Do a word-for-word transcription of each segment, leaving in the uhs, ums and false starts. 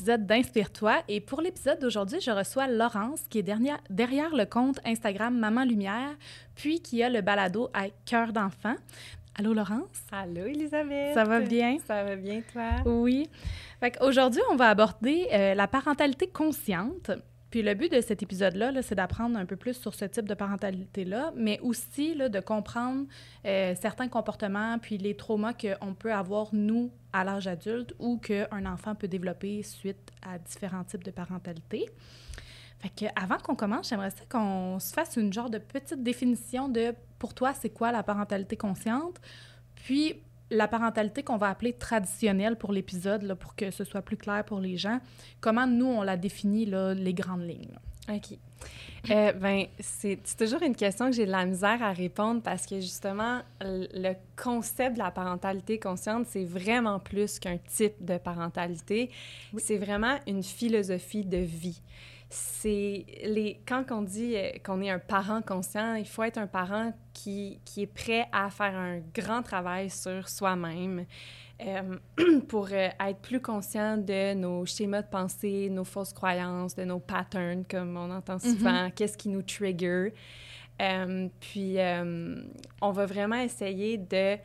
épisode d'Inspire-toi. Et pour l'épisode d'aujourd'hui, je reçois Laurence, qui est derrière, derrière le compte Instagram Maman Lumière, puis qui a le balado à Cœur d'enfant. Allô, Laurence? Allô, Elisabeth! Ça va bien? Ça va bien, toi? Oui. Fait qu'aujourd'hui, on va aborder euh, la parentalité consciente. Puis le but de cet épisode-là, là, c'est d'apprendre un peu plus sur ce type de parentalité-là, mais aussi là, de comprendre euh, certains comportements puis les traumas qu'on peut avoir, nous, à l'âge adulte ou qu'un enfant peut développer suite à différents types de parentalité. Fait qu'avant qu'on commence, j'aimerais ça qu'on se fasse une genre de petite définition de, pour toi, c'est quoi la parentalité consciente? Puis la parentalité qu'on va appeler traditionnelle pour l'épisode, là, pour que ce soit plus clair pour les gens. Comment nous, on la définit, là, les grandes lignes? Là. OK. Euh, ben, c'est, c'est toujours une question que j'ai de la misère à répondre parce que, justement, le concept de la parentalité consciente, c'est vraiment plus qu'un type de parentalité. Oui. C'est vraiment une philosophie de vie. C'est les quand on dit qu'on est un parent conscient, il faut être un parent qui, qui est prêt à faire un grand travail sur soi-même euh, pour euh, être plus conscient de nos schémas de pensée, nos fausses croyances, de nos patterns, comme on entend souvent, mm-hmm. Qu'est-ce qui nous trigger. Euh, puis, euh, on va vraiment essayer de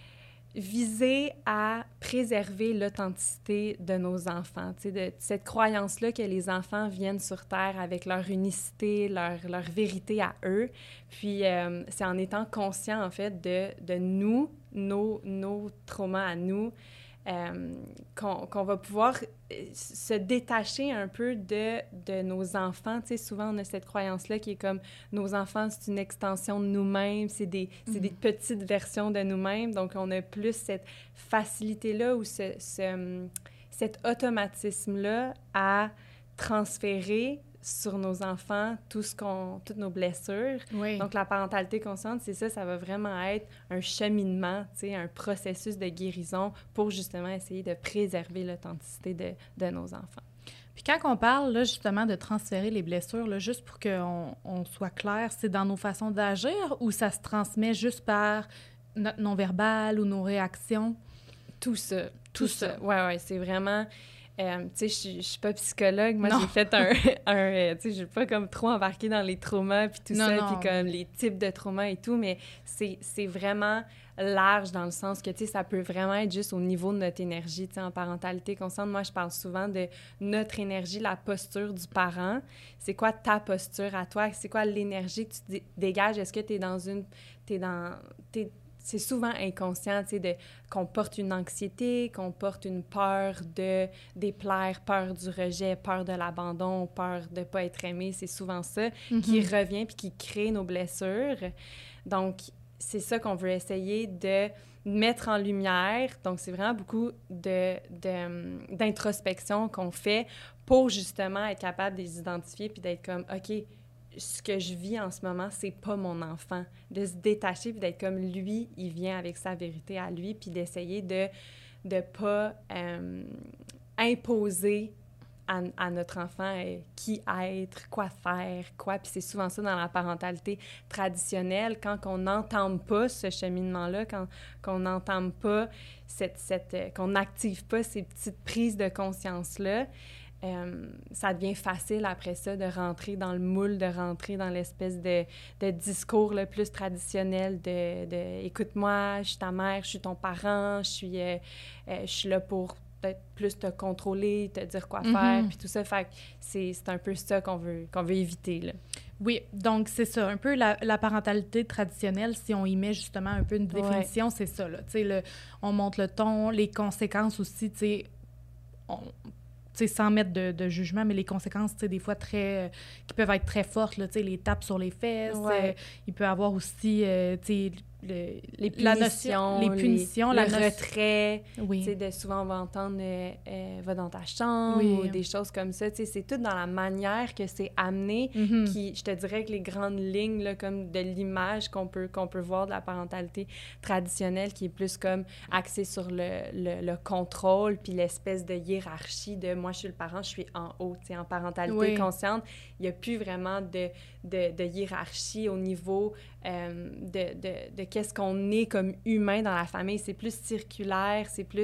viser à préserver l'authenticité de nos enfants, tu sais, de cette croyance-là que les enfants viennent sur Terre avec leur unicité, leur, leur vérité à eux. Puis, euh, c'est en étant conscient, en fait, de, de nous, nos, nos traumas à nous, euh, qu'on, qu'on va pouvoir se détacher un peu de, de nos enfants. Tu sais, souvent, on a cette croyance-là qui est comme nos enfants, c'est une extension de nous-mêmes, c'est des, c'est mm-hmm. des petites versions de nous-mêmes. Donc, on a plus cette facilité-là ou ce, ce, cet automatisme-là à transférer sur nos enfants tout ce qu'on, toutes nos blessures. Oui. Donc, la parentalité consciente, c'est ça, ça va vraiment être un cheminement, tu sais, un processus de guérison pour justement essayer de préserver l'authenticité de, de nos enfants. Puis quand on parle, là, justement, de transférer les blessures, là, juste pour qu'on on soit clair, c'est dans nos façons d'agir ou ça se transmet juste par notre non-verbal ou nos réactions? Tout ça. Tout, tout ça. Oui, oui, c'est vraiment... Euh, tu sais, je suis pas psychologue. Moi, non. j'ai fait un... un tu sais, je suis pas comme trop embarquée dans les traumas puis tout non, ça, puis comme les types de traumas et tout, mais c'est, c'est vraiment large dans le sens que, tu sais, ça peut vraiment être juste au niveau de notre énergie. Tu sais, en parentalité consciente, moi, je parle souvent de notre énergie, la posture du parent. C'est quoi ta posture à toi? C'est quoi l'énergie que tu d- dégages? Est-ce que tu es dans une... T'es dans... T'es, c'est souvent inconscient, tu sais, de, qu'on porte une anxiété, qu'on porte une peur de déplaire, peur du rejet, peur de l'abandon, peur de ne pas être aimé. C'est souvent ça mm-hmm. qui revient puis qui crée nos blessures. Donc, c'est ça qu'on veut essayer de mettre en lumière. Donc, c'est vraiment beaucoup de, de, d'introspection qu'on fait pour justement être capable de les identifier puis d'être comme, OK, ce que je vis en ce moment, c'est pas mon enfant. De se détacher puis d'être comme lui, il vient avec sa vérité à lui, puis d'essayer de ne pas euh, imposer à, à notre enfant euh, qui être, quoi faire, quoi. Puis c'est souvent ça dans la parentalité traditionnelle, quand on n'entame pas ce cheminement-là, quand on n'entame pas cette, cette, euh, qu'on n'active pas ces petites prises de conscience-là, Euh, ça devient facile après ça de rentrer dans le moule, de rentrer dans l'espèce de, de discours le plus traditionnel de, de « écoute-moi, je suis ta mère, je suis ton parent, je suis, euh, euh, je suis là pour peut-être plus te contrôler, te dire quoi mm-hmm. faire », puis tout ça. Fait que c'est, c'est un peu ça qu'on veut, qu'on veut éviter, là. Oui, donc c'est ça, un peu la, la parentalité traditionnelle, si on y met justement un peu une définition, ouais. c'est ça, là. Tu sais, le, on monte le ton, les conséquences aussi, tu sais, on... T'sais, sans mettre de, de jugement, mais les conséquences, des fois, très, euh, qui peuvent être très fortes, là, les tapes sur les fesses. Ouais. Euh, il peut y avoir aussi, euh, le, les punitions, les, punitions, les, la le notion... retrait. Oui. De, souvent, on va entendre euh, euh, « va dans ta chambre oui. » ou des choses comme ça. C'est tout dans la manière que c'est amené mm-hmm. qui, je te dirais que les grandes lignes, là, comme de l'image qu'on peut, qu'on peut voir de la parentalité traditionnelle, qui est plus comme axée sur le, le, le contrôle puis l'espèce de hiérarchie de « moi, je suis le parent, je suis en haut ». En parentalité oui. consciente, il n'y a plus vraiment de, de, de hiérarchie au niveau euh, de, de, de qu'est-ce qu'on est comme humain dans la famille. C'est plus circulaire, c'est plus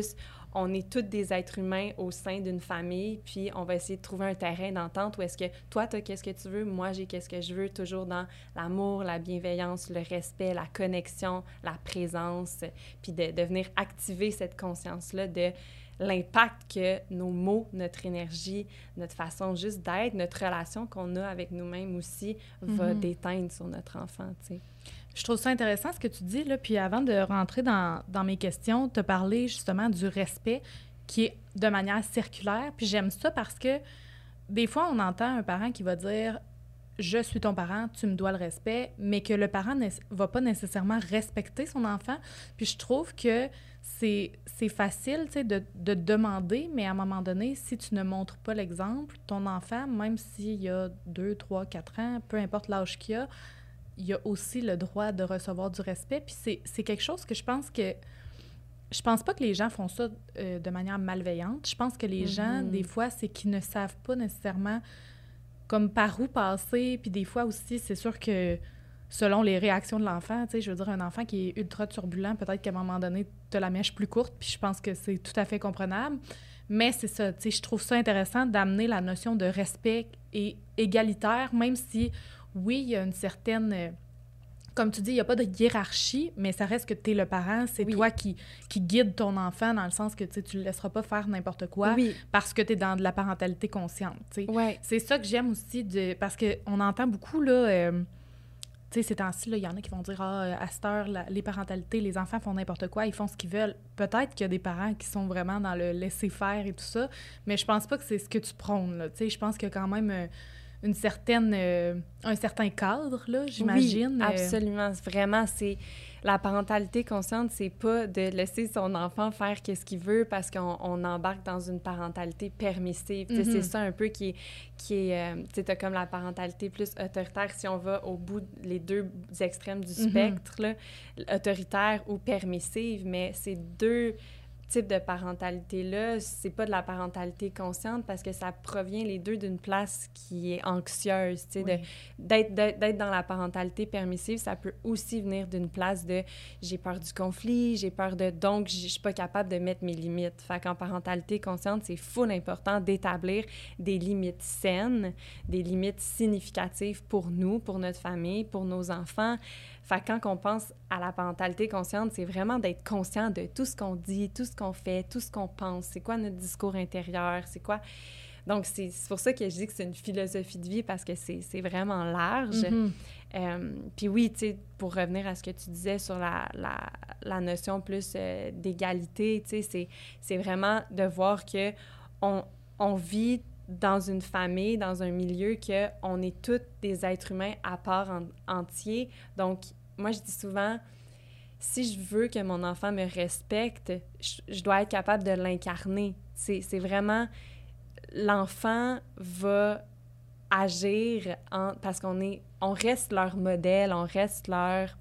on est tous des êtres humains au sein d'une famille, puis on va essayer de trouver un terrain d'entente où est-ce que toi, tu as qu'est-ce que tu veux, moi, j'ai qu'est-ce que je veux, toujours dans l'amour, la bienveillance, le respect, la connexion, la présence, puis de, de venir activer cette conscience-là de l'impact que nos mots, notre énergie, notre façon juste d'être, notre relation qu'on a avec nous-mêmes aussi va mm-hmm. déteindre sur notre enfant, tu sais. Je trouve ça intéressant ce que tu dis, là. Puis avant de rentrer dans, dans mes questions, tu as parlé justement du respect qui est de manière circulaire. Puis j'aime ça parce que des fois, on entend un parent qui va dire « Je suis ton parent, tu me dois le respect », mais que le parent ne va pas nécessairement respecter son enfant. Puis je trouve que c'est, c'est facile, tu sais, de, de demander, mais à un moment donné, si tu ne montres pas l'exemple, ton enfant, même s'il y a deux, trois, quatre ans, peu importe l'âge qu'il a, il a aussi le droit de recevoir du respect. Puis c'est, c'est quelque chose que je pense que... Je pense pas que les gens font ça euh, de manière malveillante. Je pense que les mm-hmm. gens, des fois, c'est qu'ils ne savent pas nécessairement comme par où passer. Puis des fois aussi, c'est sûr que selon les réactions de l'enfant, tu sais, je veux dire, un enfant qui est ultra turbulent, peut-être qu'à un moment donné, tu as la mèche plus courte, puis je pense que c'est tout à fait comprenable. Mais c'est ça, tu sais, je trouve ça intéressant d'amener la notion de respect et égalitaire, même si, oui, il y a une certaine... Euh, comme tu dis, il n'y a pas de hiérarchie, mais ça reste que tu es le parent, c'est oui. toi qui, qui guide ton enfant dans le sens que tu ne le laisseras pas faire n'importe quoi oui. parce que tu es dans de la parentalité consciente. Ouais. C'est ça que j'aime aussi, de, parce qu'on entend beaucoup, là, euh, tu sais, ces temps-ci, il y en a qui vont dire « Ah, à cette heure, la, les parentalités, les enfants font n'importe quoi, ils font ce qu'ils veulent. » Peut-être qu'il y a des parents qui sont vraiment dans le laisser-faire et tout ça, mais je pense pas que c'est ce que tu prônes. Là. Je pense qu'il y a quand même... Euh, une certaine, euh, un certain cadre, là, j'imagine. Oui, absolument. Euh... Vraiment, c'est... La parentalité consciente, c'est pas de laisser son enfant faire qu'est-ce qu'il veut parce qu'on on embarque dans une parentalité permissive. Mm-hmm. C'est ça un peu qui est... Qui est euh, tu sais, t'as comme la parentalité plus autoritaire, si on va au bout, les deux extrêmes du spectre, mm-hmm. là, autoritaire ou permissive, mais c'est deux... type de parentalité-là, c'est pas de la parentalité consciente parce que ça provient les deux d'une place qui est anxieuse, tu sais, oui. de, d'être, d'être, d'être dans la parentalité permissive, ça peut aussi venir d'une place de « j'ai peur du conflit, j'ai peur de... donc je suis pas capable de mettre mes limites ». Fait qu'en parentalité consciente, c'est full important d'établir des limites saines, des limites significatives pour nous, pour notre famille, pour nos enfants. Fait que quand on pense à la parentalité consciente, c'est vraiment d'être conscient de tout ce qu'on dit, tout ce qu'on fait, tout ce qu'on pense. C'est quoi notre discours intérieur? C'est quoi... Donc, c'est, c'est pour ça que je dis que c'est une philosophie de vie parce que c'est, c'est vraiment large. Mm-hmm. Euh, puis oui, tu sais, pour revenir à ce que tu disais sur la, la, la notion plus euh, d'égalité, tu sais, c'est, c'est vraiment de voir que on, on vit dans une famille, dans un milieu, qu'on est tous des êtres humains à part en, entier. Donc, moi, je dis souvent, si je veux que mon enfant me respecte, je, je dois être capable de l'incarner. C'est, c'est vraiment... L'enfant va agir en, parce qu'on est... On reste leur modèle, on reste leur...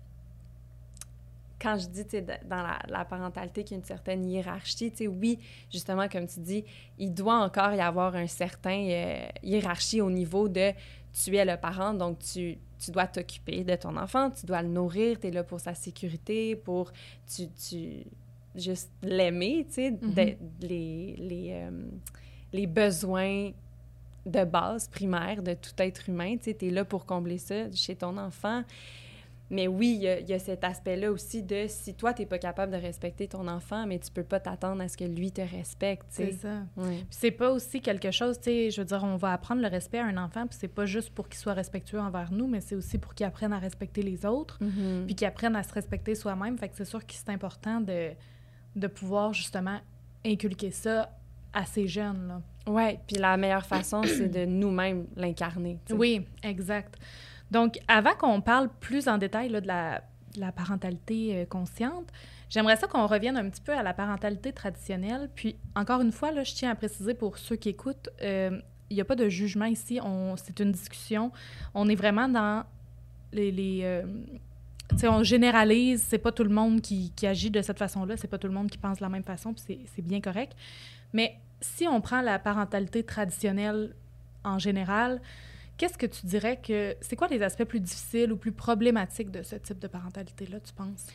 Quand je dis, tu sais, dans la, la parentalité qu'il y a une certaine hiérarchie, tu sais, oui, justement, comme tu dis, il doit encore y avoir un certain euh, hiérarchie au niveau de tu es le parent, donc tu, tu dois t'occuper de ton enfant, tu dois le nourrir, tu es là pour sa sécurité, pour tu, tu juste l'aimer, tu sais, mm-hmm. de, les, les, euh, les besoins de base primaires de tout être humain, tu sais, tu es là pour combler ça chez ton enfant. Mais oui, il y a, y a cet aspect-là aussi de si toi, tu n'es pas capable de respecter ton enfant, mais tu peux pas t'attendre à ce que lui te respecte, tu sais. C'est ça. Oui. Puis c'est pas aussi quelque chose, tu sais, je veux dire, on va apprendre le respect à un enfant, puis c'est pas juste pour qu'il soit respectueux envers nous, mais c'est aussi pour qu'il apprenne à respecter les autres, mm-hmm. puis qu'il apprenne à se respecter soi-même. Fait que c'est sûr que c'est important de, de pouvoir, justement, inculquer ça à ces jeunes, là. Oui, puis la meilleure façon, c'est de nous-mêmes l'incarner, tu sais. Oui, exact. Donc, avant qu'on parle plus en détail là, de, la, de la parentalité euh, consciente, j'aimerais ça qu'on revienne un petit peu à la parentalité traditionnelle. Puis, encore une fois, là, je tiens à préciser pour ceux qui écoutent, euh, il n'y a pas de jugement ici. On, c'est une discussion. On est vraiment dans les... les euh, tu sais, on généralise. C'est pas tout le monde qui, qui agit de cette façon-là. C'est pas tout le monde qui pense de la même façon, puis c'est, c'est bien correct. Mais si on prend la parentalité traditionnelle en général... Qu'est-ce que tu dirais que... C'est quoi les aspects plus difficiles ou plus problématiques de ce type de parentalité-là, tu penses?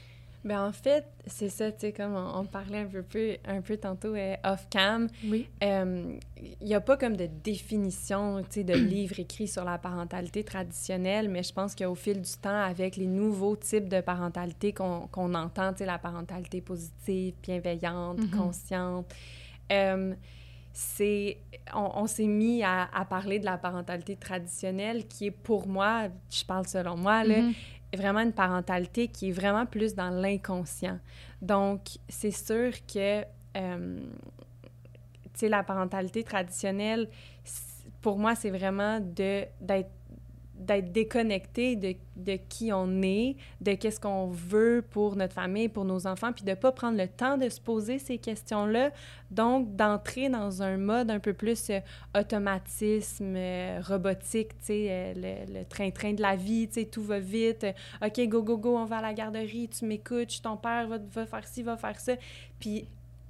Ben en fait, c'est ça, tu sais, comme on, on parlait un peu, peu, un peu tantôt euh, off-cam. Oui. Il euh, n'y a pas comme de définition, tu sais, de livres écrits sur la parentalité traditionnelle, mais je pense qu'au fil du temps, avec les nouveaux types de parentalité qu'on qu'on entend, tu sais, la parentalité positive, bienveillante, mm-hmm. consciente, euh, c'est... On, on s'est mis à, à parler de la parentalité traditionnelle qui est, pour moi, je parle selon moi, là, mm-hmm. vraiment une parentalité qui est vraiment plus dans l'inconscient. Donc, c'est sûr que, euh, tu sais, la parentalité traditionnelle, pour moi, c'est vraiment de, d'être, d'être déconnecté de, de qui on est, de qu'est-ce qu'on veut pour notre famille, pour nos enfants, puis de ne pas prendre le temps de se poser ces questions-là. Donc, d'entrer dans un mode un peu plus euh, automatisme, euh, robotique, tu sais, euh, le, le train-train de la vie, tu sais, tout va vite. Euh, OK, go, go, go, on va à la garderie, tu m'écoutes, je suis ton père, va, va faire ci, va faire ça. Puis,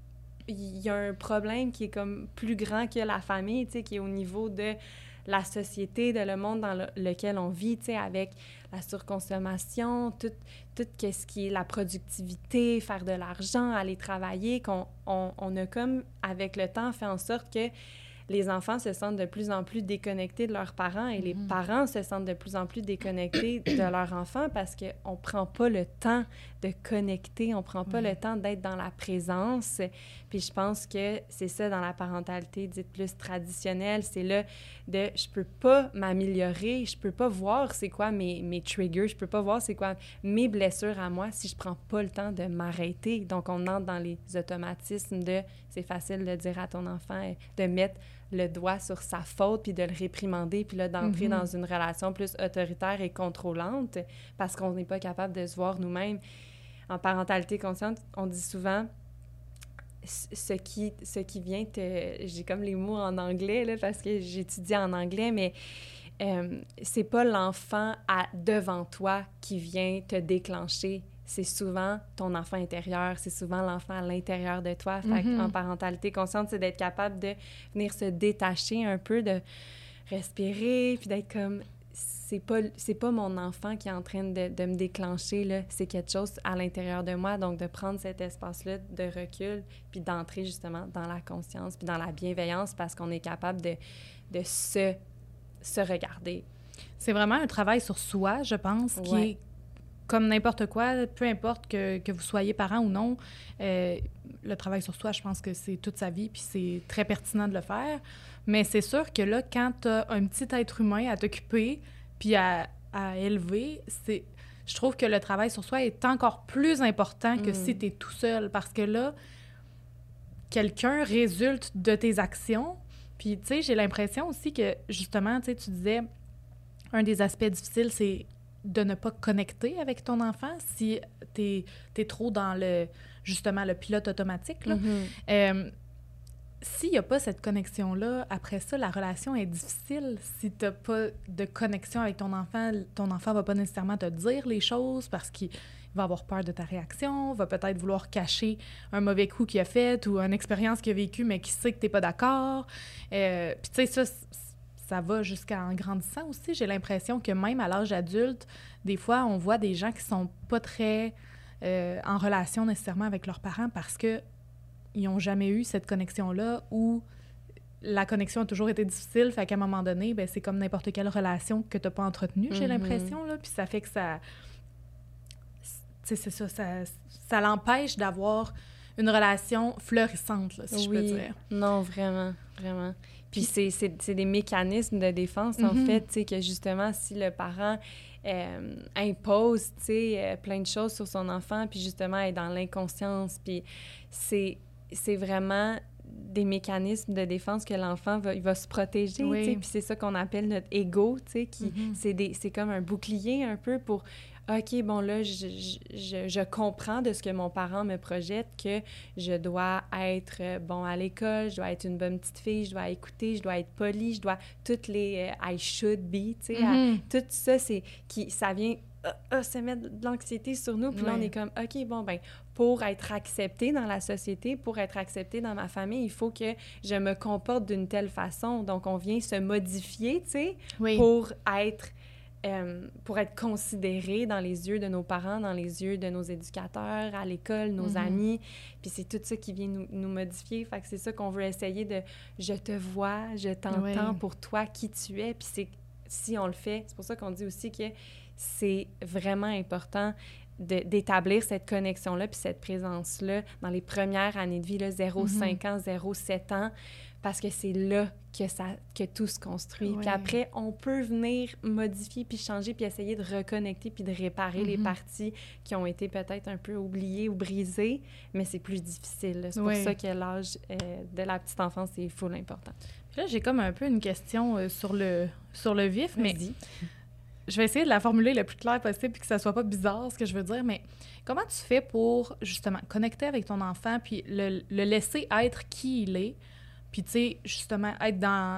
il y a un problème qui est comme plus grand que la famille, tu sais, qui est au niveau de la société, de le monde dans le, lequel on vit, tu sais, avec la surconsommation, tout, tout ce qui est la productivité, faire de l'argent, aller travailler, qu'on on, on a comme, avec le temps, fait en sorte que les enfants se sentent de plus en plus déconnectés de leurs parents et mm-hmm. les parents se sentent de plus en plus déconnectés de leurs enfants parce qu'on ne prend pas le temps de connecter, on ne prend pas mm-hmm. le temps d'être dans la présence. Puis je pense que c'est ça dans la parentalité dite plus traditionnelle, c'est là de « je peux pas m'améliorer, je peux pas voir c'est quoi mes, mes triggers, je peux pas voir c'est quoi mes blessures à moi si je prends pas le temps de m'arrêter. » Donc on entre dans les automatismes de « c'est facile de dire à ton enfant de mettre le doigt sur sa faute, puis de le réprimander, puis là, d'entrer mm-hmm. dans une relation plus autoritaire et contrôlante parce qu'on n'est pas capable de se voir nous-mêmes. En parentalité consciente, on dit souvent ce qui, ce qui vient te... J'ai comme les mots en anglais, là, parce que j'étudie en anglais, mais euh, c'est pas l'enfant à, devant toi qui vient te déclencher. C'est souvent ton enfant intérieur, c'est souvent l'enfant à l'intérieur de toi. Fait mm-hmm. en parentalité consciente, c'est d'être capable de venir se détacher un peu, de respirer, puis d'être comme... C'est pas, c'est pas mon enfant qui est en train de, de me déclencher, là. C'est quelque chose à l'intérieur de moi. Donc, de prendre cet espace-là de recul, puis d'entrer justement dans la conscience, puis dans la bienveillance, parce qu'on est capable de, de se, se regarder. C'est vraiment un travail sur soi, je pense, qui ouais. est comme n'importe quoi, peu importe que, que vous soyez parent ou non, euh, le travail sur soi, je pense que c'est toute sa vie, puis c'est très pertinent de le faire. Mais c'est sûr que là, quand tu as un petit être humain à t'occuper, puis à, à élever, c'est, je trouve que le travail sur soi est encore plus important que mm. si tu es tout seul, parce que là, quelqu'un résulte de tes actions. Puis, tu sais, j'ai l'impression aussi que, justement, tu sais, tu disais, un des aspects difficiles, c'est de ne pas connecter avec ton enfant si t'es, t'es trop dans le, justement, le pilote automatique, là. Mm-hmm. Euh, S'il n'y a pas cette connexion-là, après ça, la relation est difficile. Si tu n'as pas de connexion avec ton enfant, ton enfant ne va pas nécessairement te dire les choses parce qu'il va avoir peur de ta réaction, va peut-être vouloir cacher un mauvais coup qu'il a fait ou une expérience qu'il a vécue, mais qui sait que tu n'es pas d'accord. Euh, Puis tu sais, ça, ça va jusqu'en grandissant aussi. J'ai l'impression que même à l'âge adulte, des fois, on voit des gens qui sont pas très euh, en relation nécessairement avec leurs parents parce que ils n'ont jamais eu cette connexion-là ou la connexion a toujours été difficile, fait qu'à un moment donné, ben, c'est comme n'importe quelle relation que tu n'as pas entretenue, mm-hmm. j'ai l'impression, là, puis ça fait que ça... Tu sais, c'est ça, ça, ça l'empêche d'avoir une relation fleurissante, là, si oui. je peux dire. Non, vraiment, vraiment. Puis, puis c'est, c'est, c'est des mécanismes de défense, mm-hmm. en fait, tu sais, que justement, si le parent... Euh, impose, tu sais, euh, plein de choses sur son enfant, puis justement, est dans l'inconscience, puis c'est... c'est vraiment des mécanismes de défense que l'enfant va, il va se protéger, oui. tu sais, puis c'est ça qu'on appelle notre ego, tu sais, qui, mm-hmm. c'est, des, c'est comme un bouclier un peu pour, OK, bon là, je, je, je comprends de ce que mon parent me projette que je dois être bon à l'école, je dois être une bonne petite fille, je dois écouter, je dois être polie, je dois, toutes les uh, I should be, tu sais, mm-hmm. à, tout ça, c'est, qui, ça vient... Uh, uh, se mettre de l'anxiété sur nous, puis ouais. là, on est comme, OK, bon, ben pour être accepté dans la société, pour être accepté dans ma famille, il faut que je me comporte d'une telle façon. Donc, on vient se modifier, tu sais, oui. pour être euh, pour être considéré dans les yeux de nos parents, dans les yeux de nos éducateurs, à l'école, nos mm-hmm. amis. Puis c'est tout ça qui vient nous, nous modifier. Fait que c'est ça qu'on veut essayer de « je te vois, je t'entends oui. pour toi, qui tu es ». Puis c'est, si on le fait, c'est pour ça qu'on dit aussi que c'est vraiment important de, d'établir cette connexion-là puis cette présence-là dans les premières années de vie, là, zéro cinq mm-hmm. ans, zéro sept ans, parce que c'est là que, ça, que tout se construit. Oui. Puis après, on peut venir modifier puis changer puis essayer de reconnecter puis de réparer mm-hmm. les parties qui ont été peut-être un peu oubliées ou brisées, mais c'est plus difficile. Là. C'est oui. pour ça que l'âge euh, de la petite enfance, c'est full important. Puis là, j'ai comme un peu une question euh, sur, le, sur le vif, mais... Vas-y. Je vais essayer de la formuler le plus clair possible puis que ça soit pas bizarre, ce que je veux dire, mais comment tu fais pour, justement, connecter avec ton enfant puis le, le laisser être qui il est, puis, tu sais, justement, être dans...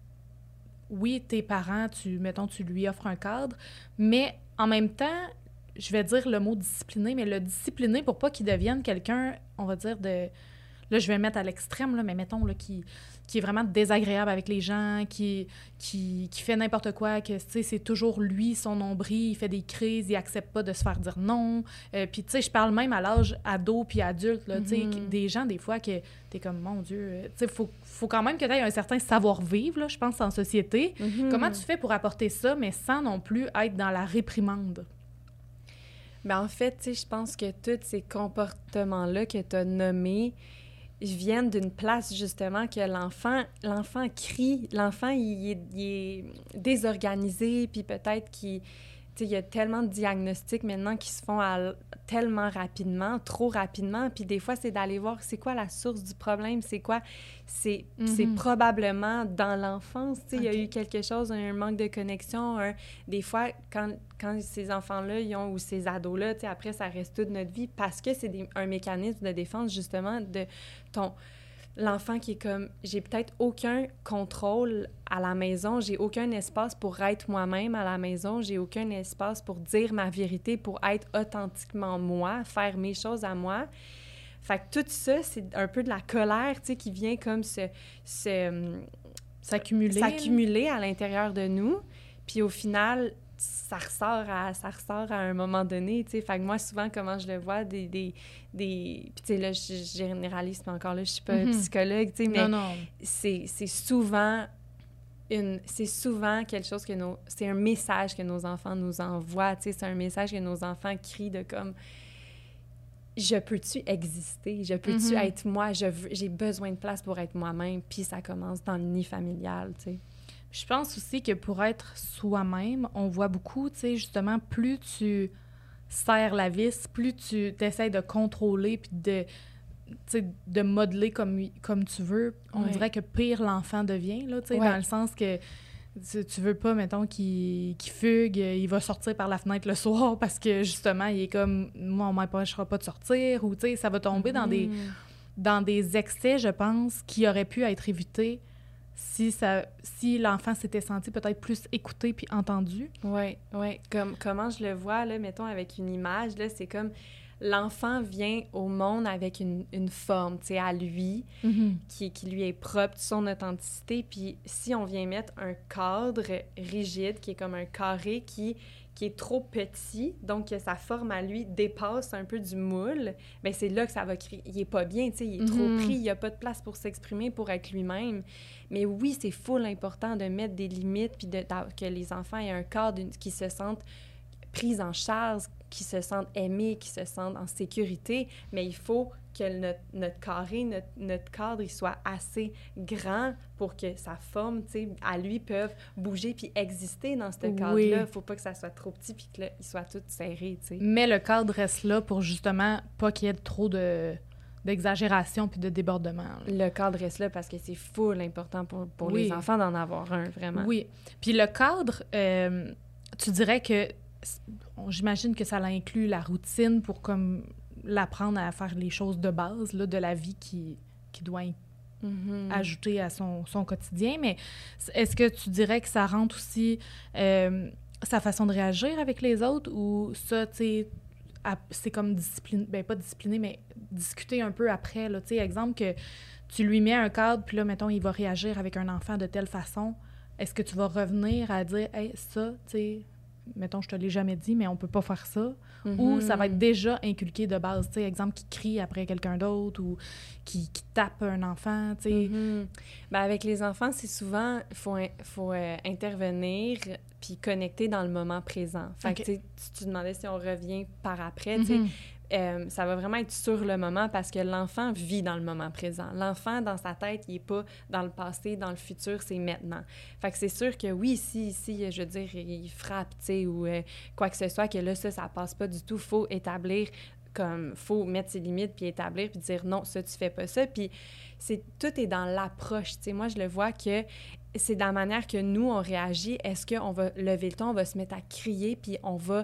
Oui, tes parents, tu, mettons, tu lui offres un cadre, mais en même temps, je vais dire le mot discipliné, mais le discipliner pour pas qu'il devienne quelqu'un, on va dire, de... Là, je vais le mettre à l'extrême, là, mais mettons, là, qui... qui est vraiment désagréable avec les gens, qui, qui, qui fait n'importe quoi, que, tu sais, c'est toujours lui, son nombril, il fait des crises, il accepte pas de se faire dire non. Euh, puis, tu sais, je parle même à l'âge ado puis adulte, là, mm-hmm. tu sais, des gens, des fois, que t'es comme, mon Dieu, tu sais, faut, faut quand même que t'aies un certain savoir-vivre, là, je pense, en société. Mm-hmm. Comment tu fais pour apporter ça, mais sans non plus être dans la réprimande? Bien, en fait, tu sais, je pense que tous ces comportements-là que t'as nommés viennent d'une place, justement, que l'enfant, l'enfant crie, l'enfant, il est, il est désorganisé, puis peut-être qu'il... Tu sais, il y a tellement de diagnostics maintenant qui se font à, tellement rapidement, trop rapidement, puis des fois, c'est d'aller voir c'est quoi la source du problème, c'est quoi... C'est, mm-hmm. c'est probablement dans l'enfance, tu sais, okay. il y a eu quelque chose, un manque de connexion, un, des fois, quand, quand ces enfants-là, ils ont, ou ces ados-là, tu sais, après, ça reste toute notre vie, parce que c'est des, un mécanisme de défense, justement, de ton... L'enfant qui est comme, j'ai peut-être aucun contrôle à la maison, j'ai aucun espace pour être moi-même à la maison, j'ai aucun espace pour dire ma vérité, pour être authentiquement moi, faire mes choses à moi. Fait que tout ça, c'est un peu de la colère, tu sais, qui vient comme se... se s'accumuler. S'accumuler à l'intérieur de nous. Puis au final... ça ressort à ça ressort à un moment donné, tu sais. Fait que moi, souvent, comment je le vois, des... des, des... Puis tu sais, là, je généralise, mais encore là, je suis pas mm-hmm. psychologue, tu sais, mais non, non. C'est, c'est souvent une... C'est souvent quelque chose que nos... C'est un message que nos enfants nous envoient, tu sais. C'est un message que nos enfants crient de comme... Je peux-tu exister? Je peux-tu mm-hmm. être moi? Je veux... J'ai besoin de place pour être moi-même. Puis ça commence dans le nid familial, tu sais. Je pense aussi que pour être soi-même, on voit beaucoup, tu sais, justement, plus tu serres la vis, plus tu essaies de contrôler puis de, tu sais, de modeler comme, comme tu veux, on ouais. dirait que pire l'enfant devient, là, tu sais, ouais. dans le sens que tu, tu veux pas, mettons, qu'il, qu'il fugue, il va sortir par la fenêtre le soir parce que, justement, il est comme, moi, on m'empêchera pas de sortir, ou, tu sais, ça va tomber mm-hmm. dans des, dans des excès, je pense, qui auraient pu être évités si, ça, si l'enfant s'était senti peut-être plus écouté puis entendu. Oui, oui. Comme, comment je le vois, là, mettons, avec une image, là, c'est comme l'enfant vient au monde avec une, une forme, tu sais, à lui, mm-hmm. qui, qui lui est propre, son authenticité. Puis si on vient mettre un cadre rigide, qui est comme un carré, qui... qui est trop petit, donc que sa forme à lui dépasse un peu du moule, bien, c'est là que ça va crier. Il est pas bien, tu sais, il est mm-hmm. trop pris, il n'y a pas de place pour s'exprimer, pour être lui-même. Mais oui, c'est full important de mettre des limites, puis de, que les enfants aient un cadre qui se sentent pris en charge, qui se sentent aimés, qui se sentent en sécurité, mais il faut que notre, notre carré, notre, notre cadre, il soit assez grand pour que sa forme, tu sais, à lui, peuvent bouger puis exister dans ce cadre-là. Il ne faut pas que ça soit trop petit puis qu'il soit tout serré, tu sais. Mais le cadre reste là pour justement pas qu'il y ait trop de... d'exagération puis de débordement. Là. Le cadre reste là parce que c'est full important pour, pour oui. les enfants d'en avoir un, vraiment. Oui. Puis le cadre, euh, tu dirais que... J'imagine que ça inclut la routine pour comme l'apprendre à faire les choses de base là, de la vie qui, qui doit mm-hmm. ajouter à son, son quotidien. Mais est-ce que tu dirais que ça rentre aussi euh, sa façon de réagir avec les autres ou ça, tu sais, c'est comme discipline, ben pas discipliner, mais discuter un peu après, là, tu sais, exemple que tu lui mets un cadre, puis là, mettons, il va réagir avec un enfant de telle façon. Est-ce que tu vas revenir à dire, hey, ça, tu sais, mettons, je te l'ai jamais dit, mais on peut pas faire ça. Mm-hmm. Ou ça va être déjà inculqué de base. Tu sais, exemple, qui crie après quelqu'un d'autre ou qui, qui tape un enfant, tu sais. Mm-hmm. Ben, avec les enfants, c'est souvent, il faut, faut euh, intervenir puis connecter dans le moment présent. Fait okay. que, tu sais, tu te demandais si on revient par après, tu sais. Mm-hmm. Euh, ça va vraiment être sur le moment parce que l'enfant vit dans le moment présent. L'enfant, dans sa tête, il n'est pas dans le passé, dans le futur, c'est maintenant. Fait que c'est sûr que oui, si, si je veux dire, il frappe, tu sais, ou euh, quoi que ce soit, que là, ça, ça passe pas du tout. Il faut établir, comme, faut mettre ses limites, puis établir, puis dire non, ça, tu fais pas ça. Puis c'est, tout est dans l'approche, tu sais. Moi, je le vois que c'est dans la manière que nous, on réagit. Est-ce qu'on va lever le ton, on va se mettre à crier, puis on va...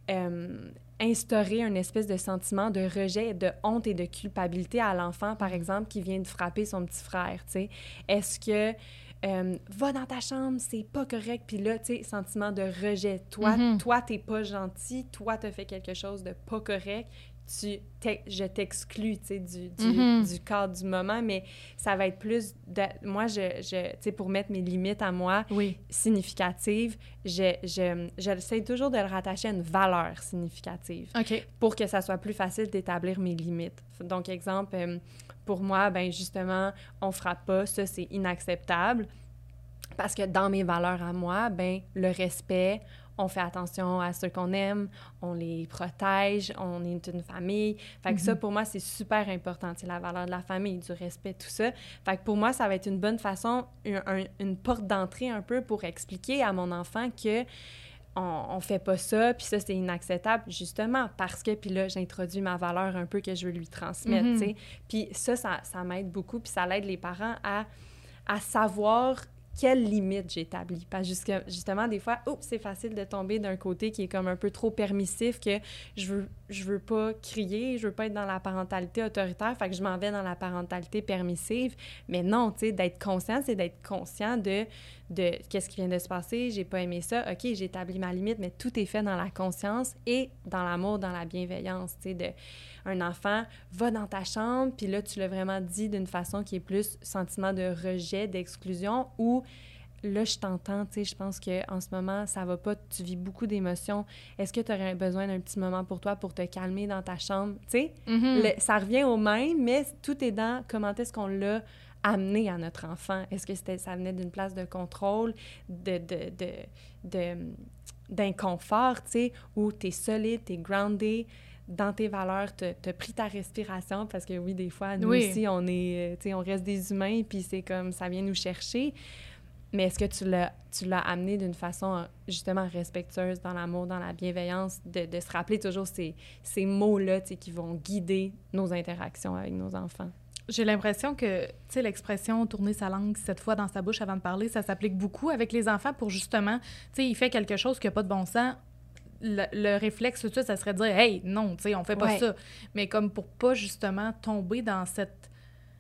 Euh, instaurer une espèce de sentiment de rejet, de honte et de culpabilité à l'enfant, par exemple, qui vient de frapper son petit frère, tu sais. Est-ce que euh, va dans ta chambre, c'est pas correct, puis là, tu sais, sentiment de rejet. Toi, mm-hmm. toi, t'es pas gentil, toi, t'as fait quelque chose de pas correct, tu je t'exclus, tu sais, du, du, mm-hmm. du cadre du moment, mais ça va être plus... De, moi, je, je tu sais, pour mettre mes limites à moi, oui. significatives, je, je, j'essaie toujours de le rattacher à une valeur significative okay. pour que ça soit plus facile d'établir mes limites. Donc, exemple, euh, pour moi, ben justement, on frappe pas, ça, c'est inacceptable, parce que dans mes valeurs à moi, ben le respect... On fait attention à ceux qu'on aime, on les protège, on est une famille. Fait que mm-hmm. ça, pour moi, c'est super important. C'est la valeur de la famille, du respect, tout ça. Fait que pour moi, ça va être une bonne façon, une, un, une porte d'entrée un peu pour expliquer à mon enfant que on, on fait pas ça, puis ça, c'est inacceptable, justement, parce que, puis là, j'introduis ma valeur un peu que je veux lui transmettre, mm-hmm. tu sais. Puis ça, ça, ça m'aide beaucoup, puis ça l'aide les parents à, à savoir... quelle limite j'établis. Parce que justement, des fois, oups, c'est facile de tomber d'un côté qui est comme un peu trop permissif, que je veux, je veux pas crier, je veux pas être dans la parentalité autoritaire, fait que je m'en vais dans la parentalité permissive. Mais non, tu sais, d'être conscient, c'est d'être conscient de, de qu'est-ce qui vient de se passer, j'ai pas aimé ça, OK, j'ai établi ma limite, mais tout est fait dans la conscience et dans l'amour, dans la bienveillance, tu sais, de... Un enfant va dans ta chambre, puis là, tu l'as vraiment dit d'une façon qui est plus sentiment de rejet, d'exclusion, ou là, je t'entends, tu sais, je pense qu'en ce moment, ça va pas, tu vis beaucoup d'émotions. Est-ce que tu aurais besoin d'un petit moment pour toi pour te calmer dans ta chambre? Tu sais, mm-hmm. le, ça revient au même, mais tout est dans comment est-ce qu'on l'a amené à notre enfant. Est-ce que c'était, ça venait d'une place de contrôle, de, de, de, de, d'inconfort, tu sais, où t'es solide, t'es groundé, dans tes valeurs, tu as pris ta respiration, parce que oui, des fois, nous oui. aussi, on est, tu sais, on reste des humains, puis c'est comme, ça vient nous chercher. Mais est-ce que tu l'as, tu l'as amené d'une façon, justement, respectueuse, dans l'amour, dans la bienveillance, de, de se rappeler toujours ces, ces mots-là, tu sais, qui vont guider nos interactions avec nos enfants? J'ai l'impression que, tu sais, l'expression « tourner sa langue sept fois dans sa bouche avant de parler », ça s'applique beaucoup avec les enfants pour, justement, tu sais, il fait quelque chose qui n'a pas de bon sens. Le, le réflexe tout de suite, ça serait de dire « Hey, non, tu sais, on fait pas ouais. ça ». Mais comme pour pas, justement, tomber dans cette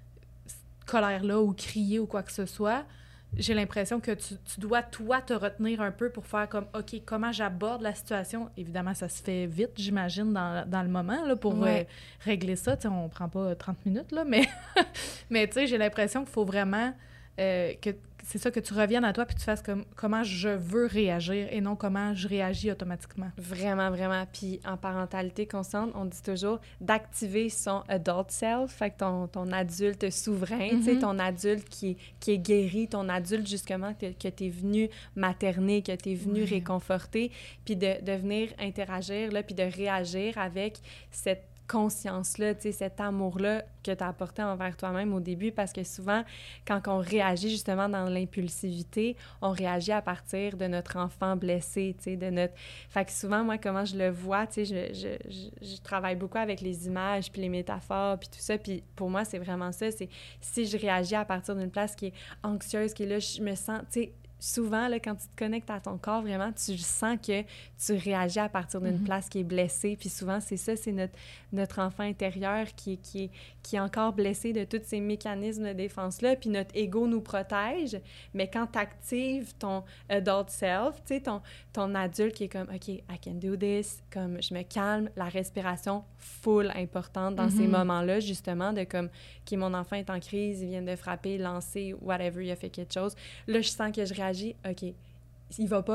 colère-là ou crier ou quoi que ce soit, j'ai l'impression que tu, tu dois, toi, te retenir un peu pour faire comme « OK, comment j'aborde la situation ?» Évidemment, ça se fait vite, j'imagine, dans, dans le moment, là, pour ouais. euh, régler ça. Tu sais, on prend pas trente minutes, là, mais, mais tu sais, j'ai l'impression qu'il faut vraiment euh, que c'est ça, que tu reviennes à toi puis tu fasses comme comment je veux réagir et non comment je réagis automatiquement. Vraiment, vraiment. Puis en parentalité consciente, on dit toujours d'activer son adult self, fait que ton, ton adulte souverain, mm-hmm. tu sais, ton adulte qui, qui est guéri, ton adulte justement que, que tu es venu materner, que tu es venu oui. réconforter, puis de, de venir interagir, là, puis de réagir avec cette conscience-là, tu sais, cet amour-là que tu as apporté envers toi-même au début, parce que souvent, quand on réagit justement dans l'impulsivité, on réagit à partir de notre enfant blessé, tu sais, de notre... Fait que souvent, moi, comment je le vois, tu sais, je, je, je, je travaille beaucoup avec les images, puis les métaphores, puis tout ça, puis pour moi, c'est vraiment ça, c'est si je réagis à partir d'une place qui est anxieuse, qui est là, je me sens, tu sais, souvent, là, quand tu te connectes à ton corps, vraiment, tu sens que tu réagis à partir d'une mm-hmm. place qui est blessée. Puis souvent, c'est ça, c'est notre, notre enfant intérieur qui, qui, qui est encore blessé de tous ces mécanismes de défense-là. Puis notre ego nous protège. Mais quand tu actives ton adult self, tu sais, ton, ton adulte qui est comme « OK, I can do this », comme je me calme, la respiration full importante dans mm-hmm. ces moments-là, justement, de comme « OK, mon enfant est en crise, il vient de frapper, lancer, whatever, il a fait quelque chose ». Là, je sens que je réagis, OK, il va pas,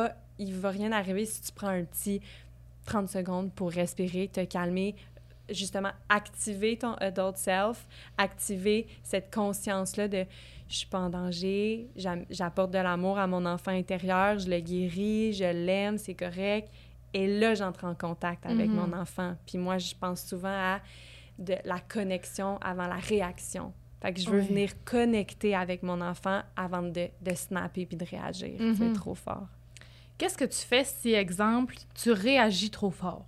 il va rien arriver si tu prends un petit trente secondes pour respirer, te calmer, justement activer ton adult self, activer cette conscience-là de « je suis pas en danger, j'apporte de l'amour à mon enfant intérieur, je le guéris, je l'aime, c'est correct. » Et là, j'entre en contact avec mm-hmm. mon enfant. Puis moi, je pense souvent à de la connexion avant la réaction. Fait que je veux oui. venir connecter avec mon enfant avant de, de snapper puis de réagir. Mm-hmm. C'est trop fort. Qu'est-ce que tu fais si, exemple, tu réagis trop fort?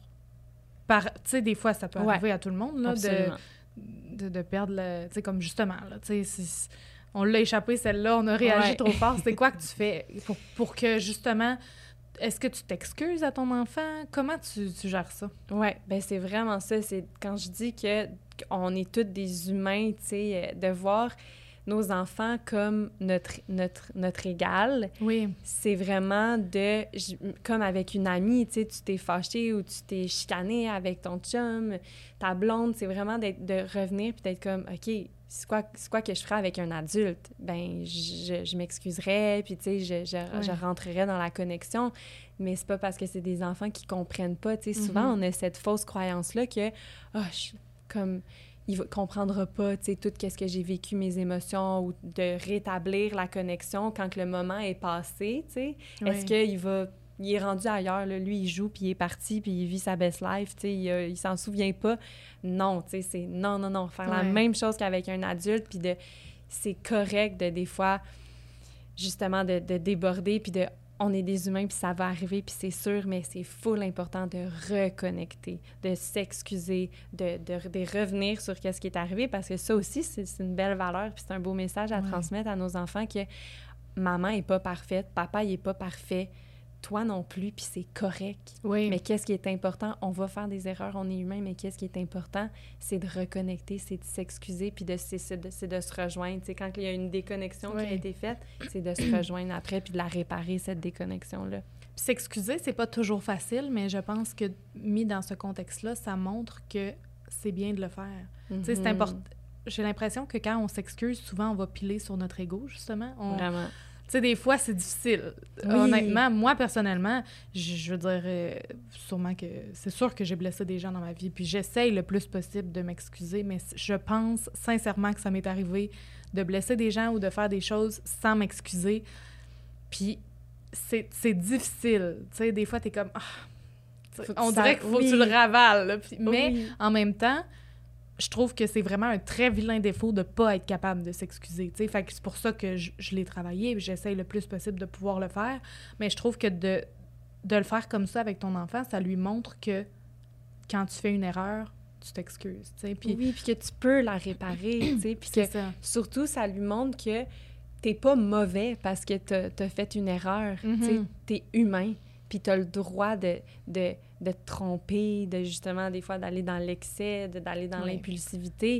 Tu sais, des fois, ça peut arriver ouais. à tout le monde, là, de, de, de perdre le... Tu sais, comme justement, là, tu sais, on l'a échappé, celle-là, on a réagi ouais. trop fort. C'est quoi que tu fais pour, pour que, justement... Est-ce que tu t'excuses à ton enfant? Comment tu, tu gères ça? Oui, bien, c'est vraiment ça. C'est quand je dis que qu'on est tous des humains, tu sais, de voir nos enfants comme notre, notre, notre égal. Oui. C'est vraiment de... Comme avec une amie, tu sais, tu t'es fâché ou tu t'es chicané avec ton chum, ta blonde, c'est vraiment d'être, de revenir puis d'être comme, OK, c'est quoi, c'est quoi que je ferais avec un adulte? Ben je, je m'excuserais, puis tu sais, je, je, ouais. je rentrerais dans la connexion, mais c'est pas parce que c'est des enfants qui comprennent pas, tu sais, mm-hmm. souvent on a cette fausse croyance-là que, oh, je, comme, il ne comprendra pas, tu sais, tout ce que j'ai vécu, mes émotions, ou de rétablir la connexion quand le moment est passé, tu sais. Ouais. Est-ce qu'il va... Il est rendu ailleurs, là. Lui, il joue, puis il est parti, puis il vit sa best life, tu sais, il, euh, il s'en souvient pas. Non, tu sais, c'est non, non, non. Faire ouais. la même chose qu'avec un adulte, puis de... C'est correct de, des fois, justement, de, de déborder, puis de... On est des humains, puis ça va arriver, puis c'est sûr, mais c'est full important de reconnecter, de s'excuser, de, de, de revenir sur qu'est-ce qui est arrivé, parce que ça aussi, c'est, c'est une belle valeur, puis c'est un beau message à ouais. transmettre à nos enfants que maman n'est pas parfaite, papa n'est pas parfait, toi non plus, puis c'est correct. Oui. Mais qu'est-ce qui est important? On va faire des erreurs, on est humain, mais qu'est-ce qui est important? C'est de reconnecter, c'est de s'excuser, puis de, c'est, c'est, de, c'est de se rejoindre. Tu sais, quand il y a une déconnexion oui. qui a été faite, c'est de se rejoindre après, puis de la réparer, cette déconnexion-là. Puis s'excuser, c'est pas toujours facile, mais je pense que, mis dans ce contexte-là, ça montre que c'est bien de le faire. Mm-hmm. Tu sais, c'est important. J'ai l'impression que quand on s'excuse, souvent, on va piler sur notre ego, justement. On... Vraiment. Tu sais, des fois, c'est difficile. Oui. Honnêtement, moi, personnellement, je, je veux dire, euh, sûrement que... C'est sûr que j'ai blessé des gens dans ma vie, puis j'essaye le plus possible de m'excuser, mais je pense sincèrement que ça m'est arrivé de blesser des gens ou de faire des choses sans m'excuser. Puis c'est, c'est difficile. Tu sais, des fois, t'es comme... Oh, on ça... dirait qu'il faut oui. que tu le ravales. Là, puis, mais oui. en même temps... Je trouve que c'est vraiment un très vilain défaut de ne pas être capable de s'excuser. T'sais. Fait que c'est pour ça que je, je l'ai travaillé et j'essaye le plus possible de pouvoir le faire. Mais je trouve que de, de le faire comme ça avec ton enfant, ça lui montre que quand tu fais une erreur, tu t'excuses. Pis... Oui, puis que tu peux la réparer. Puis que ça. Surtout, ça lui montre que t'es pas mauvais parce que t'as, t'as fait une erreur. Mm-hmm. T'es humain. Puis t'as le droit de, de, de te tromper, de justement, des fois, d'aller dans l'excès, de, d'aller dans oui. l'impulsivité.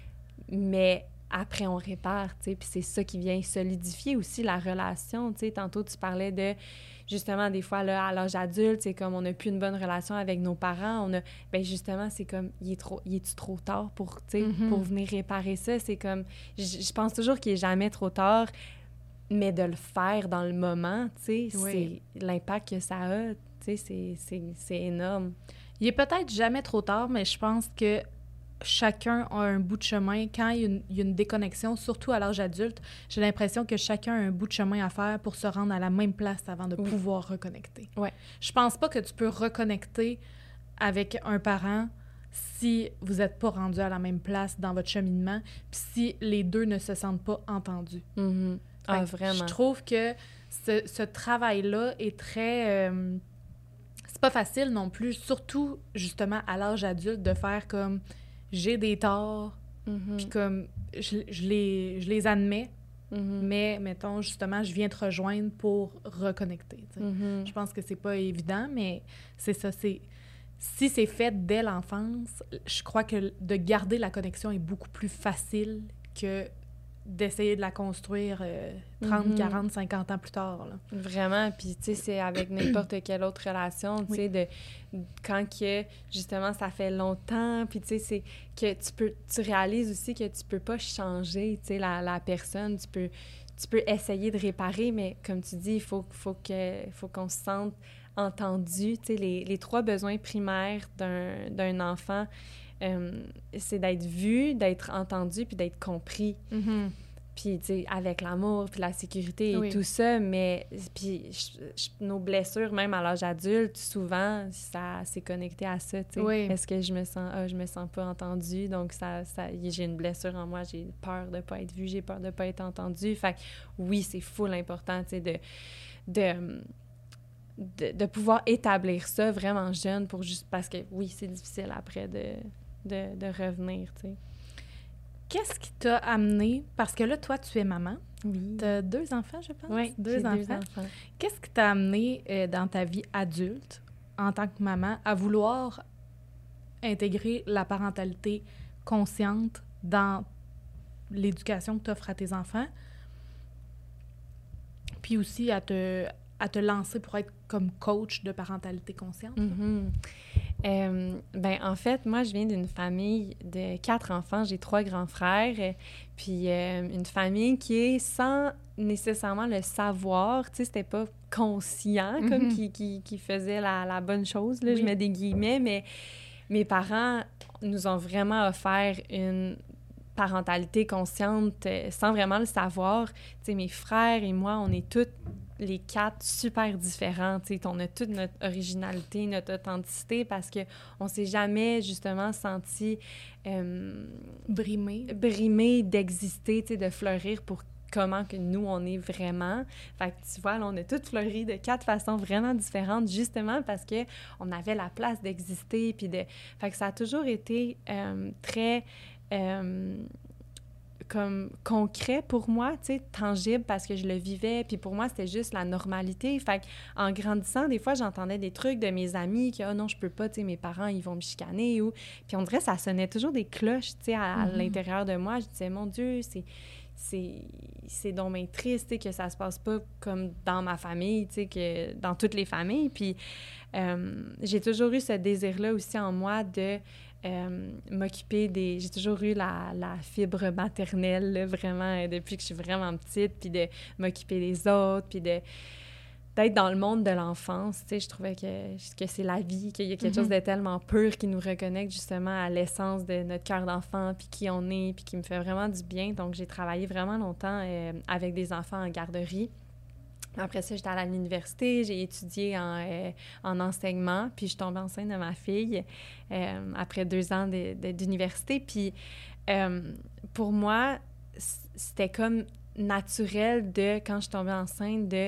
Mais après, on répare, tu sais. Puis c'est ça qui vient solidifier aussi la relation, tu sais. Tantôt, tu parlais de, justement, des fois, là, à l'âge adulte, c'est comme on n'a plus une bonne relation avec nos parents. On a... Bien, justement, c'est comme, il est trop, il est-tu trop tard pour, tu sais, mm-hmm. pour venir réparer ça? C'est comme, je pense toujours qu'il n'est jamais trop tard. Mais de le faire dans le moment, tu sais, oui. c'est l'impact que ça a, tu sais, c'est, c'est, c'est énorme. Il est peut-être jamais trop tard, mais je pense que chacun a un bout de chemin. Quand il y a une, il y a une déconnexion, surtout à l'âge adulte, j'ai l'impression que chacun a un bout de chemin à faire pour se rendre à la même place avant de oui. pouvoir reconnecter. Ouais. Je pense pas que tu peux reconnecter avec un parent si vous n'êtes pas rendu à la même place dans votre cheminement, puis si les deux ne se sentent pas entendus. Mm-hmm. Ah, vraiment. Je trouve que ce, ce travail-là est très... Euh, c'est pas facile non plus, surtout, justement, à l'âge adulte, de faire comme... J'ai des torts, mm-hmm. puis comme... Je, je, les, je les admets, mm-hmm. mais, mettons, justement, je viens te rejoindre pour reconnecter. Mm-hmm. Je pense que c'est pas évident, mais c'est ça, c'est... Si c'est fait dès l'enfance, je crois que de garder la connexion est beaucoup plus facile que... d'essayer de la construire euh, trente, mm-hmm. quarante, cinquante ans plus tard. Là. Vraiment, puis tu sais, c'est avec n'importe quelle autre relation, tu sais, oui. de quand que, justement, ça fait longtemps, puis tu sais, c'est que tu peux, tu réalises aussi que tu peux pas changer, tu sais, la, la personne, tu peux, tu peux essayer de réparer, mais comme tu dis, il faut, faut, que, faut qu'on se sente entendu. Tu sais, les, les trois besoins primaires d'un, d'un enfant, euh, c'est d'être vu, d'être entendu, puis d'être compris. Mm-hmm. Puis, tu sais, avec l'amour, puis la sécurité et oui. tout ça, mais puis je, je, nos blessures, même à l'âge adulte, souvent, ça c'est connecté à ça, tu sais. Oui. Est-ce que je me sens, ah, je me sens pas entendue, donc ça, ça, j'ai une blessure en moi, j'ai peur de pas être vue, j'ai peur de pas être entendue. Fait que oui, c'est full important, tu sais, de, de, de, de pouvoir établir ça vraiment jeune pour juste, parce que oui, c'est difficile après de, de, de revenir, tu sais. Qu'est-ce qui t'a amené, parce que là, toi, tu es maman. Oui. Tu as deux enfants, je pense? Oui, deux j'ai enfants. deux enfants. Qu'est-ce qui t'a amené euh, dans ta vie adulte, en tant que maman, à vouloir intégrer la parentalité consciente dans l'éducation que tu offres à tes enfants, puis aussi à te, à te lancer pour être comme coach de parentalité consciente? Mm-hmm. Euh, ben en fait, moi, je viens d'une famille de quatre enfants. J'ai trois grands frères, puis euh, une famille qui est sans nécessairement le savoir. Tu sais, c'était pas conscient, mm-hmm. comme qui, qui, qui faisait la, la bonne chose, là, oui. Je mets des guillemets, mais mes parents nous ont vraiment offert une parentalité consciente euh, sans vraiment le savoir. Tu sais, mes frères et moi, on est toutes les quatre super différents, tu sais, on a toute notre originalité, notre authenticité, parce que on s'est jamais justement senti euh, brimé, brimé d'exister, tu sais, de fleurir pour comment que nous on est vraiment. Fait que tu vois, là, on a toutes fleuri de quatre façons vraiment différentes, justement parce que on avait la place d'exister, puis de, fait que ça a toujours été euh, très euh, comme concret pour moi, tu sais, tangible parce que je le vivais, puis pour moi, c'était juste la normalité. Fait qu'en grandissant, des fois, j'entendais des trucs de mes amis que « oh non, je peux pas, tu sais, mes parents, ils vont me chicaner » ou... Puis on dirait ça sonnait toujours des cloches, tu sais, à, à mm-hmm. l'intérieur de moi. Je disais « mon Dieu, c'est... c'est, c'est donc bien triste, tu sais, que ça se passe pas comme dans ma famille, tu sais, que dans toutes les familles. » Puis euh, j'ai toujours eu ce désir-là aussi en moi de... Euh, m'occuper des... J'ai toujours eu la, la fibre maternelle, là, vraiment, depuis que je suis vraiment petite, puis de m'occuper des autres, puis de, d'être dans le monde de l'enfance, tu sais, je trouvais que, que c'est la vie, qu'il y a quelque mm-hmm. chose de tellement pur qui nous reconnecte justement à l'essence de notre cœur d'enfant, puis qui on est, puis qui me fait vraiment du bien. Donc, j'ai travaillé vraiment longtemps euh, avec des enfants en garderie. Après ça, j'étais à l'université, j'ai étudié en, euh, en enseignement, puis je suis tombée enceinte de ma fille euh, après deux ans de, de, d'université. Puis euh, pour moi, c'était comme naturel de, quand je suis tombée enceinte, de...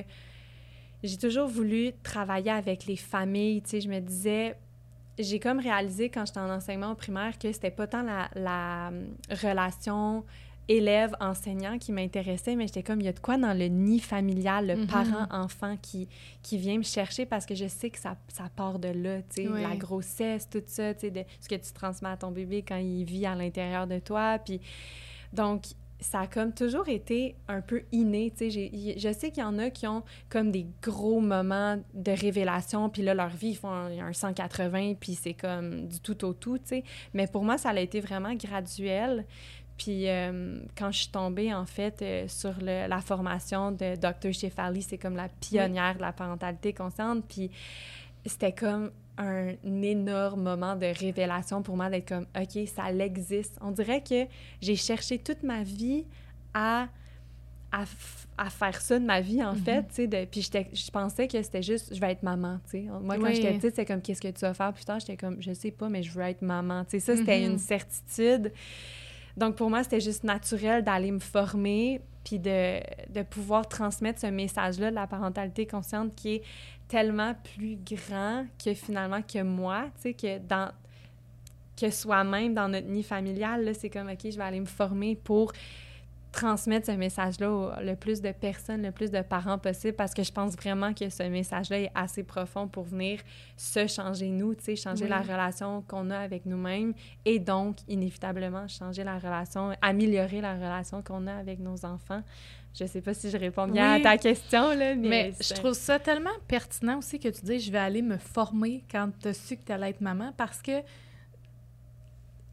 J'ai toujours voulu travailler avec les familles, tu sais, je me disais... J'ai comme réalisé quand j'étais en enseignement au primaire que c'était pas tant la, la relation... élève-enseignant qui m'intéressait, mais j'étais comme, il y a de quoi dans le nid familial, le mm-hmm. parent-enfant qui, qui vient me chercher parce que je sais que ça, ça part de là, tu sais, oui. la grossesse, tout ça, tu sais, de ce que tu transmets à ton bébé quand il vit à l'intérieur de toi, puis donc, ça a comme toujours été un peu inné, tu sais, j'ai, je sais qu'il y en a qui ont comme des gros moments de révélation, puis là, leur vie, ils font un, un cent quatre-vingts, puis c'est comme du tout au tout, tu sais, mais pour moi, ça a été vraiment graduel. Puis euh, quand je suis tombée, en fait, euh, sur le, la formation de docteur Shefali, c'est comme la pionnière oui. de la parentalité consciente, puis c'était comme un énorme moment de révélation pour moi d'être comme, OK, ça existe. On dirait que j'ai cherché toute ma vie à, à, à faire ça de ma vie, en mm-hmm. fait, tu sais, de, puis j'étais, je pensais que c'était juste, je vais être maman, tu sais. Moi, quand oui. j'étais petite, c'était comme, qu'est-ce que tu vas faire plus tard? J'étais comme, je sais pas, mais je veux être maman, tu sais. Ça, c'était mm-hmm. une certitude. Donc, pour moi, c'était juste naturel d'aller me former puis de, de pouvoir transmettre ce message-là de la parentalité consciente qui est tellement plus grand que finalement que moi, tu sais, que dans que soi-même dans notre nid familial, là, c'est comme, OK, je vais aller me former pour transmettre ce message-là au le plus de personnes, le plus de parents possible, parce que je pense vraiment que ce message-là est assez profond pour venir se changer nous, tu sais, changer oui. la relation qu'on a avec nous-mêmes et donc, inévitablement, changer la relation, améliorer la relation qu'on a avec nos enfants. Je sais pas si je réponds bien oui. à ta question, là, mais... Mais je trouve ça tellement pertinent aussi que tu dis « je vais aller me former quand tu as su que tu allais être maman » parce que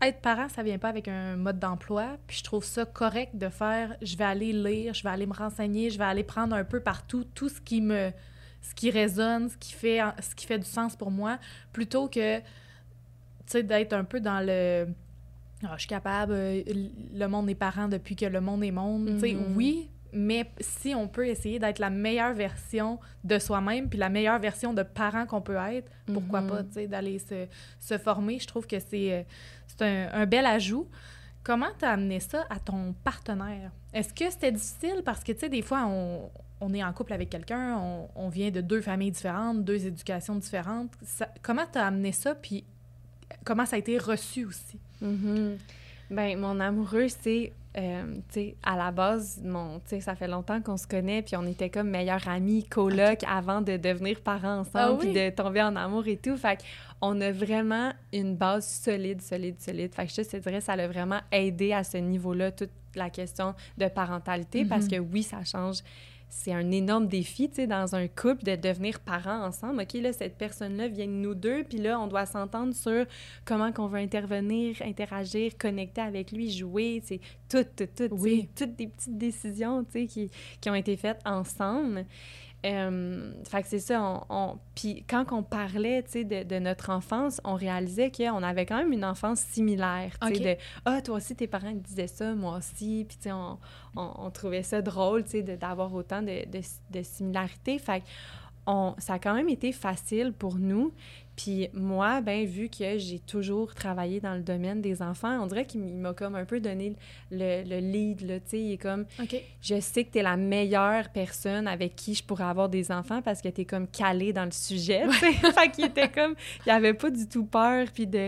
être parent, ça vient pas avec un mode d'emploi, puis je trouve ça correct de faire, je vais aller lire, je vais aller me renseigner, je vais aller prendre un peu partout tout ce qui me, ce qui résonne, ce qui fait, ce qui fait du sens pour moi, plutôt que, tu sais, d'être un peu dans le, oh, je suis capable, le monde est parent depuis que le monde est monde, mm-hmm. tu sais, oui, mais si on peut essayer d'être la meilleure version de soi-même, puis la meilleure version de parent qu'on peut être, pourquoi mm-hmm. pas, tu sais, d'aller se, se former, je trouve que c'est, c'est un, un bel ajout. Comment t'as amené ça à ton partenaire? Est-ce que c'était difficile? Parce que, tu sais, des fois, on, on est en couple avec quelqu'un, on, on vient de deux familles différentes, deux éducations différentes. Ça, comment t'as amené ça, puis comment ça a été reçu aussi? Mm-hmm. Bien, mon amoureux, c'est... Euh, tu sais, à la base, mon, tu sais, ça fait longtemps qu'on se connaît, puis on était comme meilleurs amis, colocs, okay. avant de devenir parents ensemble, ah, oui? Puis de tomber en amour et tout. Fait qu'on a vraiment une base solide, solide, solide. Fait que je te dirais, ça l'a vraiment aidé à ce niveau-là, toute la question de parentalité, mm-hmm. parce que oui, ça change. C'est un énorme défi, tu sais, dans un couple, de devenir parents ensemble. OK, là, cette personne-là vient de nous deux, puis là, on doit s'entendre sur comment qu'on veut intervenir, interagir, connecter avec lui, jouer, tu sais, toutes, toutes, toutes, oui. toutes des petites décisions, tu sais, qui, qui ont été faites ensemble. Euh, fait que c'est ça, on, on... puis quand on parlait, tu sais, de, de notre enfance, on réalisait qu'on avait quand même une enfance similaire, tu sais, okay. de « Ah, toi aussi, tes parents disaient ça, moi aussi », puis tu sais, on, on, on trouvait ça drôle, tu sais, de, d'avoir autant de, de, de similarités. Fait que on, ça a quand même été facile pour nous. Puis moi, ben vu que j'ai toujours travaillé dans le domaine des enfants, on dirait qu'il m'a comme un peu donné le, le lead, là, tu sais, il est comme, okay. je sais que t'es la meilleure personne avec qui je pourrais avoir des enfants parce que t'es comme calée dans le sujet, tu sais. Fait qu'il était comme, il avait pas du tout peur, puis de,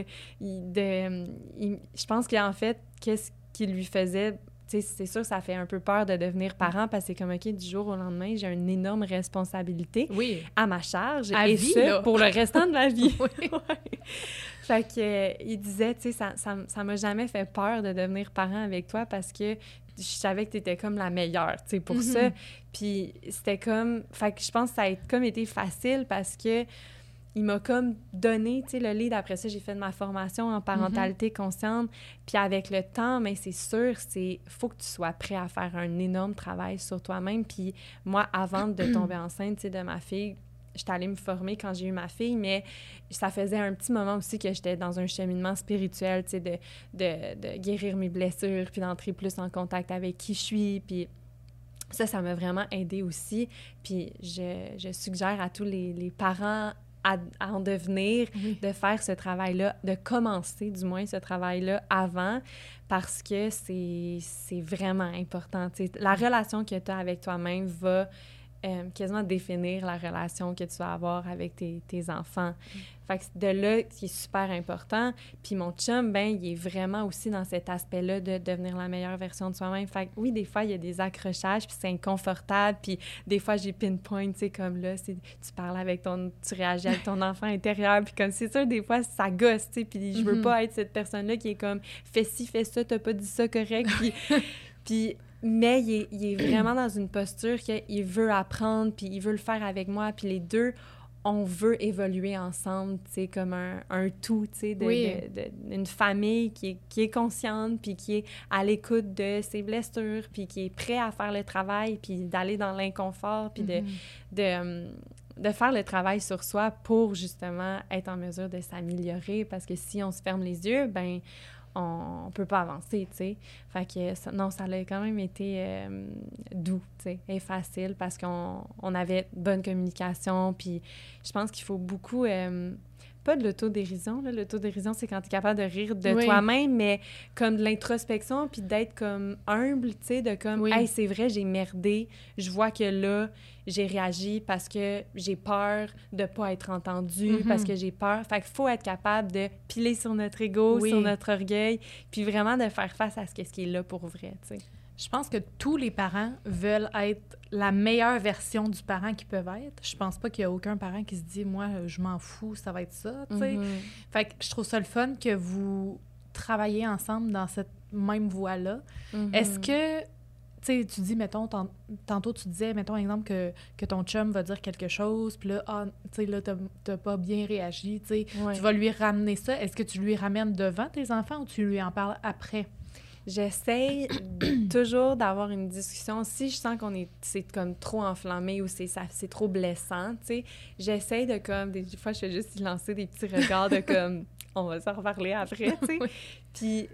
de, il, je pense qu'en fait, qu'est-ce qui lui faisait... Tu sais, c'est sûr, ça fait un peu peur de devenir parent parce que c'est comme, OK, du jour au lendemain, j'ai une énorme responsabilité oui. à ma charge. À et vie, ça, là. Pour le restant de ma vie. oui. ouais. Fait que, euh, il disait, tu sais, ça, ça, ça m'a jamais fait peur de devenir parent avec toi parce que je savais que tu étais comme la meilleure, tu sais, pour mm-hmm. ça. Puis c'était comme... Fait que je pense que ça a comme été facile parce que il m'a comme donné, tu sais, le lead. Après ça, j'ai fait de ma formation en parentalité mm-hmm. consciente. Puis avec le temps, mais c'est sûr, c'est faut que tu sois prêt à faire un énorme travail sur toi-même. Puis moi, avant de tomber enceinte, tu sais, de ma fille, j'étais allée me former quand j'ai eu ma fille, mais ça faisait un petit moment aussi que j'étais dans un cheminement spirituel, tu sais, de, de, de guérir mes blessures, puis d'entrer plus en contact avec qui je suis, puis... Ça, ça m'a vraiment aidée aussi. Puis je, je suggère à tous les, les parents à, à en devenir, oui. de faire ce travail-là, de commencer du moins ce travail-là avant, parce que c'est, c'est vraiment important. T'sais, la relation que tu as avec toi-même va euh, quasiment définir la relation que tu vas avoir avec tes, tes enfants. Mm. Fait que de là, qui est super important. Puis mon chum, ben, il est vraiment aussi dans cet aspect-là de devenir la meilleure version de soi-même. Fait que oui, des fois, il y a des accrochages, puis c'est inconfortable. Puis des fois, j'ai pinpoint, tu sais, comme là, c'est, tu parles avec ton... Tu réagis avec ton enfant intérieur. Puis comme, c'est sûr, des fois, ça gosse, tu sais. Puis je veux mm-hmm. pas être cette personne-là qui est comme, fais ci, fais ça, t'as pas dit ça correct. Puis... puis mais il est, il est vraiment dans une posture qu'il veut apprendre, puis il veut le faire avec moi. Puis les deux... on veut évoluer ensemble, tu sais, comme un, un tout, tu sais, de, oui. de, de, d'une famille qui est, qui est consciente, puis qui est à l'écoute de ses blessures, puis qui est prêt à faire le travail, puis d'aller dans l'inconfort, puis mm-hmm. de, de, de faire le travail sur soi pour, justement, être en mesure de s'améliorer, parce que si on se ferme les yeux, ben on, on peut pas avancer, tu sais. Fait que, ça, non, ça a quand même été euh, doux, tu sais, et facile, parce qu'on on avait bonne communication, puis je pense qu'il faut beaucoup... Euh, pas de l'autodérision, là. L'autodérision, c'est quand tu es capable de rire de oui. toi-même, mais comme de l'introspection, puis d'être comme humble, tu sais, de comme, oui. hey, c'est vrai, j'ai merdé, je vois que là, j'ai réagi parce que j'ai peur de pas être entendue, mm-hmm. parce que j'ai peur. Fait qu'il faut être capable de piler sur notre ego, oui. sur notre orgueil, puis vraiment de faire face à ce, ce qui est là pour vrai, tu sais. Je pense que tous les parents veulent être la meilleure version du parent qu'ils peuvent être. Je pense pas qu'il y a aucun parent qui se dit « Moi, je m'en fous, ça va être ça. » tu sais. Mm-hmm. Fait que je trouve ça le fun que vous travaillez ensemble dans cette même voie-là. Mm-hmm. Est-ce que, tu tu sais, tu dis, mettons, tant, tantôt tu disais, mettons, exemple, que, que ton chum va dire quelque chose, puis là, ah, tu sais, là, t'as, t'as pas bien réagi, tu sais, ouais. Tu vas lui ramener ça. Est-ce que tu lui ramènes devant tes enfants ou tu lui en parles après? J'essaie toujours d'avoir une discussion. Si je sens qu'on est, c'est comme trop enflammé ou c'est, ça, c'est trop blessant, tu sais, j'essaie de comme, des fois, je fais juste lancer des petits regards de comme, on va s'en reparler après, tu sais. Oui. Puis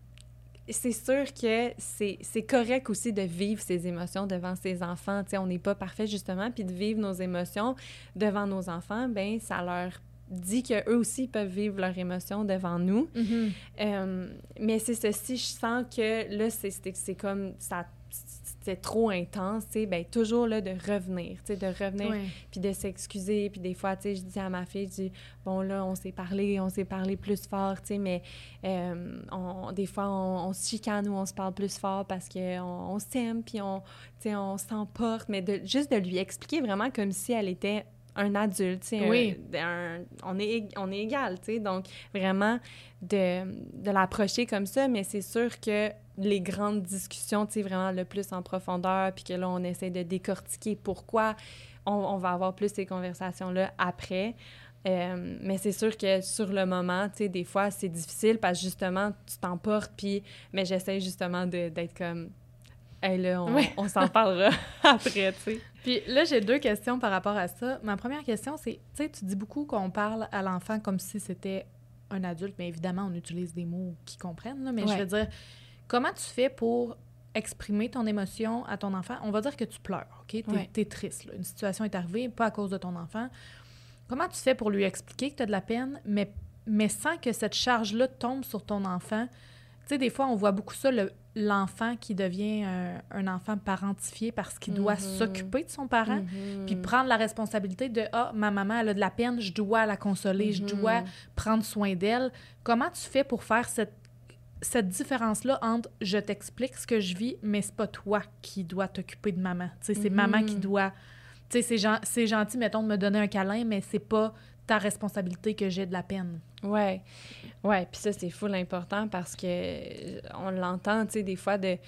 c'est sûr que c'est, c'est correct aussi de vivre ses émotions devant ses enfants, tu sais, on n'est pas parfait, justement, puis de vivre nos émotions devant nos enfants, bien, ça leur dit qu'eux aussi peuvent vivre leurs émotions devant nous. Mm-hmm. Euh, mais c'est ceci, je sens que là, c'est, c'est, c'est comme ça, c'est trop intense, tu sais, bien, toujours là, de revenir, tu sais, de revenir, oui. Puis de s'excuser, puis des fois, tu sais, je dis à ma fille, je dis, bon, là, on s'est parlé, on s'est parlé plus fort, tu sais, mais euh, on, des fois, on, on se chicane ou on se parle plus fort parce qu'on on s'aime, puis on, tu sais, on s'emporte, mais de, juste de lui expliquer vraiment comme si elle était un adulte, tu sais, oui. un, un, on est, on est égal, tu sais, donc vraiment de, de l'approcher comme ça, mais c'est sûr que les grandes discussions, tu sais, vraiment le plus en profondeur, puis que là, on essaie de décortiquer pourquoi, on, on va avoir plus ces conversations-là après, euh, mais c'est sûr que sur le moment, tu sais, des fois, c'est difficile parce que justement, tu t'emportes, puis, mais j'essaie justement de, d'être comme... Hey, là, on, oui. on s'en parlera après, tu sais. Puis là, j'ai deux questions par rapport à ça. Ma première question, c'est, tu sais, tu dis beaucoup qu'on parle à l'enfant comme si c'était un adulte, mais évidemment, on utilise des mots qui comprennent, là, mais ouais. Je veux dire, comment tu fais pour exprimer ton émotion à ton enfant? On va dire que tu pleures, OK? T'es, ouais. t'es triste, là. Une situation est arrivée, pas à cause de ton enfant. Comment tu fais pour lui expliquer que tu as de la peine, mais, mais sans que cette charge-là tombe sur ton enfant? Tu sais, des fois, on voit beaucoup ça, le, l'enfant qui devient un, un enfant parentifié parce qu'il doit mm-hmm. s'occuper de son parent, mm-hmm. puis prendre la responsabilité de « Ah, ma maman, elle a de la peine, je dois la consoler, mm-hmm. je dois prendre soin d'elle. » Comment tu fais pour faire cette, cette différence-là entre « Je t'explique ce que je vis, mais c'est pas toi qui dois t'occuper de maman. » Tu sais, c'est mm-hmm. maman qui doit... Tu sais, c'est, gen- c'est gentil, mettons, de me donner un câlin, mais c'est pas ta responsabilité que j'ai de la peine. Ouais, ouais, puis ça, c'est full important parce que on l'entend, tu sais, des fois, de...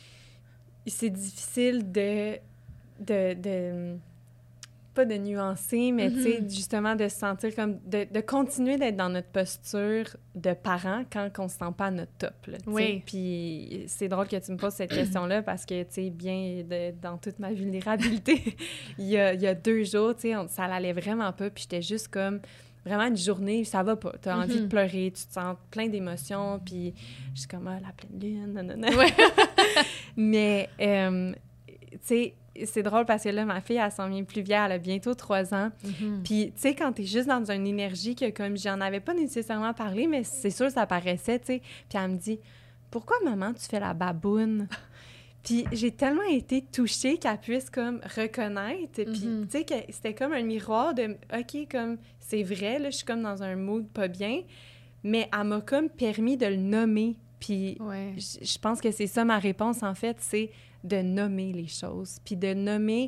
c'est difficile de... de, de... pas de nuancer, mais mm-hmm. tu sais, justement, de se sentir comme... De, de continuer d'être dans notre posture de parent quand on se sent pas à notre top, là, oui. Puis c'est drôle que tu me poses cette question-là parce que, tu sais, bien, de, dans toute ma vulnérabilité, il y a, il y a deux jours, tu sais, on, ça allait vraiment pas, puis j'étais juste comme... Vraiment, une journée, ça va pas. T'as mm-hmm. envie de pleurer, tu te sens plein d'émotions, puis je suis comme, ah, la pleine lune, nanana. Ouais. Mais, euh, tu sais, c'est drôle parce que là, ma fille, elle s'en vient plus vieille, elle a bientôt trois ans. Mm-hmm. Puis, tu sais, quand t'es juste dans une énergie que, comme, j'en avais pas nécessairement parlé, mais c'est sûr, ça paraissait, tu sais. Puis elle me dit, pourquoi, maman, tu fais la baboune? Puis j'ai tellement été touchée qu'elle puisse comme reconnaître. Puis, mm-hmm. tu sais, que c'était comme un miroir de « OK, comme c'est vrai, là, je suis comme dans un mood pas bien », mais elle m'a comme permis de le nommer. Puis ouais. je pense que c'est ça ma réponse, en fait, c'est de nommer les choses. Puis de nommer...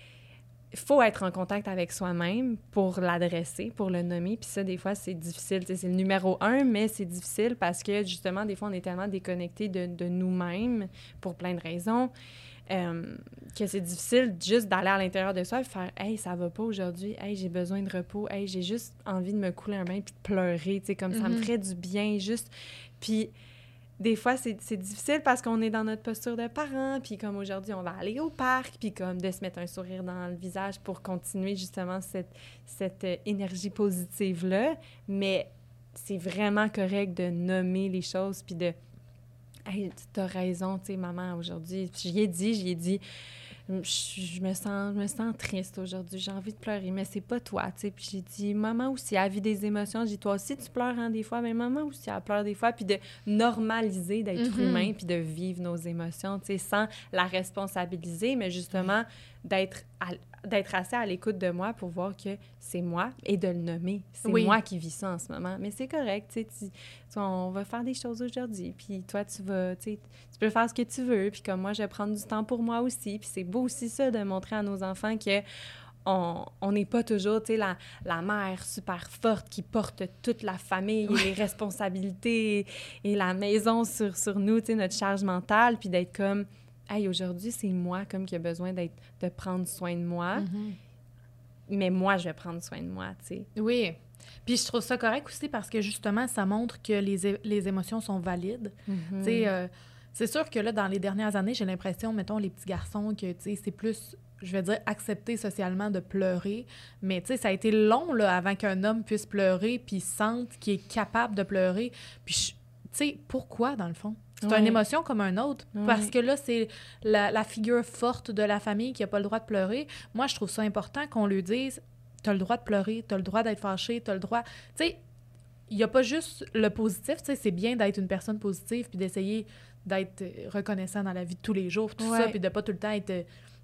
Il faut être en contact avec soi-même pour l'adresser, pour le nommer. Puis ça, des fois, c'est difficile. T'sais, c'est le numéro un, mais c'est difficile parce que, justement, des fois, on est tellement déconnectés de, de nous-mêmes pour plein de raisons euh, que c'est difficile juste d'aller à l'intérieur de soi et faire « Hey, ça va pas aujourd'hui. Hey, j'ai besoin de repos. Hey, j'ai juste envie de me couler un bain puis de pleurer. » Tu sais, comme mm-hmm. ça me ferait du bien, juste... Puis... Des fois, c'est, c'est difficile parce qu'on est dans notre posture de parent, puis comme aujourd'hui, on va aller au parc, puis comme de se mettre un sourire dans le visage pour continuer justement cette, cette euh, énergie positive-là. Mais c'est vraiment correct de nommer les choses, puis de « Hey, t'as raison, tu sais, maman, aujourd'hui. » Puis j'y ai dit, j'y ai dit... Je, je, me sens, je me sens triste aujourd'hui, j'ai envie de pleurer, mais c'est pas toi, tu sais. Puis j'ai dit, maman aussi, elle vit des émotions. J'ai dit, toi aussi, tu pleures hein, des fois, mais maman aussi, elle pleure des fois. Puis de normaliser d'être mm-hmm. humain, puis de vivre nos émotions, tu sais, sans la responsabiliser, mais justement d'être, à, d'être assez à l'écoute de moi pour voir que c'est moi et de le nommer. C'est oui. moi qui vis ça en ce moment, mais c'est correct, tu sais. Tu, tu, on va faire des choses aujourd'hui, puis toi, tu vas, tu sais, tu peux faire ce que tu veux, puis comme moi, je vais prendre du temps pour moi aussi, puis c'est beau aussi ça de montrer à nos enfants que on n'est pas toujours, tu sais, la, la mère super forte qui porte toute la famille oui. et les responsabilités et, et la maison sur, sur nous, tu sais, notre charge mentale, puis d'être comme, hey, aujourd'hui, c'est moi comme qui a besoin d'être, de prendre soin de moi, Mm-hmm. mais moi, je vais prendre soin de moi, tu sais. Oui. Puis je trouve ça correct aussi parce que, justement, ça montre que les, é- les émotions sont valides. Mm-hmm. Tu sais, euh, c'est sûr que là, dans les dernières années, j'ai l'impression, mettons, les petits garçons, que, tu sais, c'est plus, je vais dire, accepté socialement de pleurer. Mais, tu sais, ça a été long, là, avant qu'un homme puisse pleurer puis sente qu'il est capable de pleurer. Puis, tu sais, pourquoi, dans le fond? C'est Ouais. une émotion comme un autre. Ouais. Parce que là, c'est la, la figure forte de la famille qui n'a pas le droit de pleurer. Moi, je trouve ça important qu'on lui dise, t'as le droit de pleurer, t'as le droit d'être fâché, t'as le droit... Tu sais, il n'y a pas juste le positif, tu sais, c'est bien d'être une personne positive puis d'essayer d'être reconnaissant dans la vie de tous les jours, puis tout Ouais. ça, puis de pas tout le temps être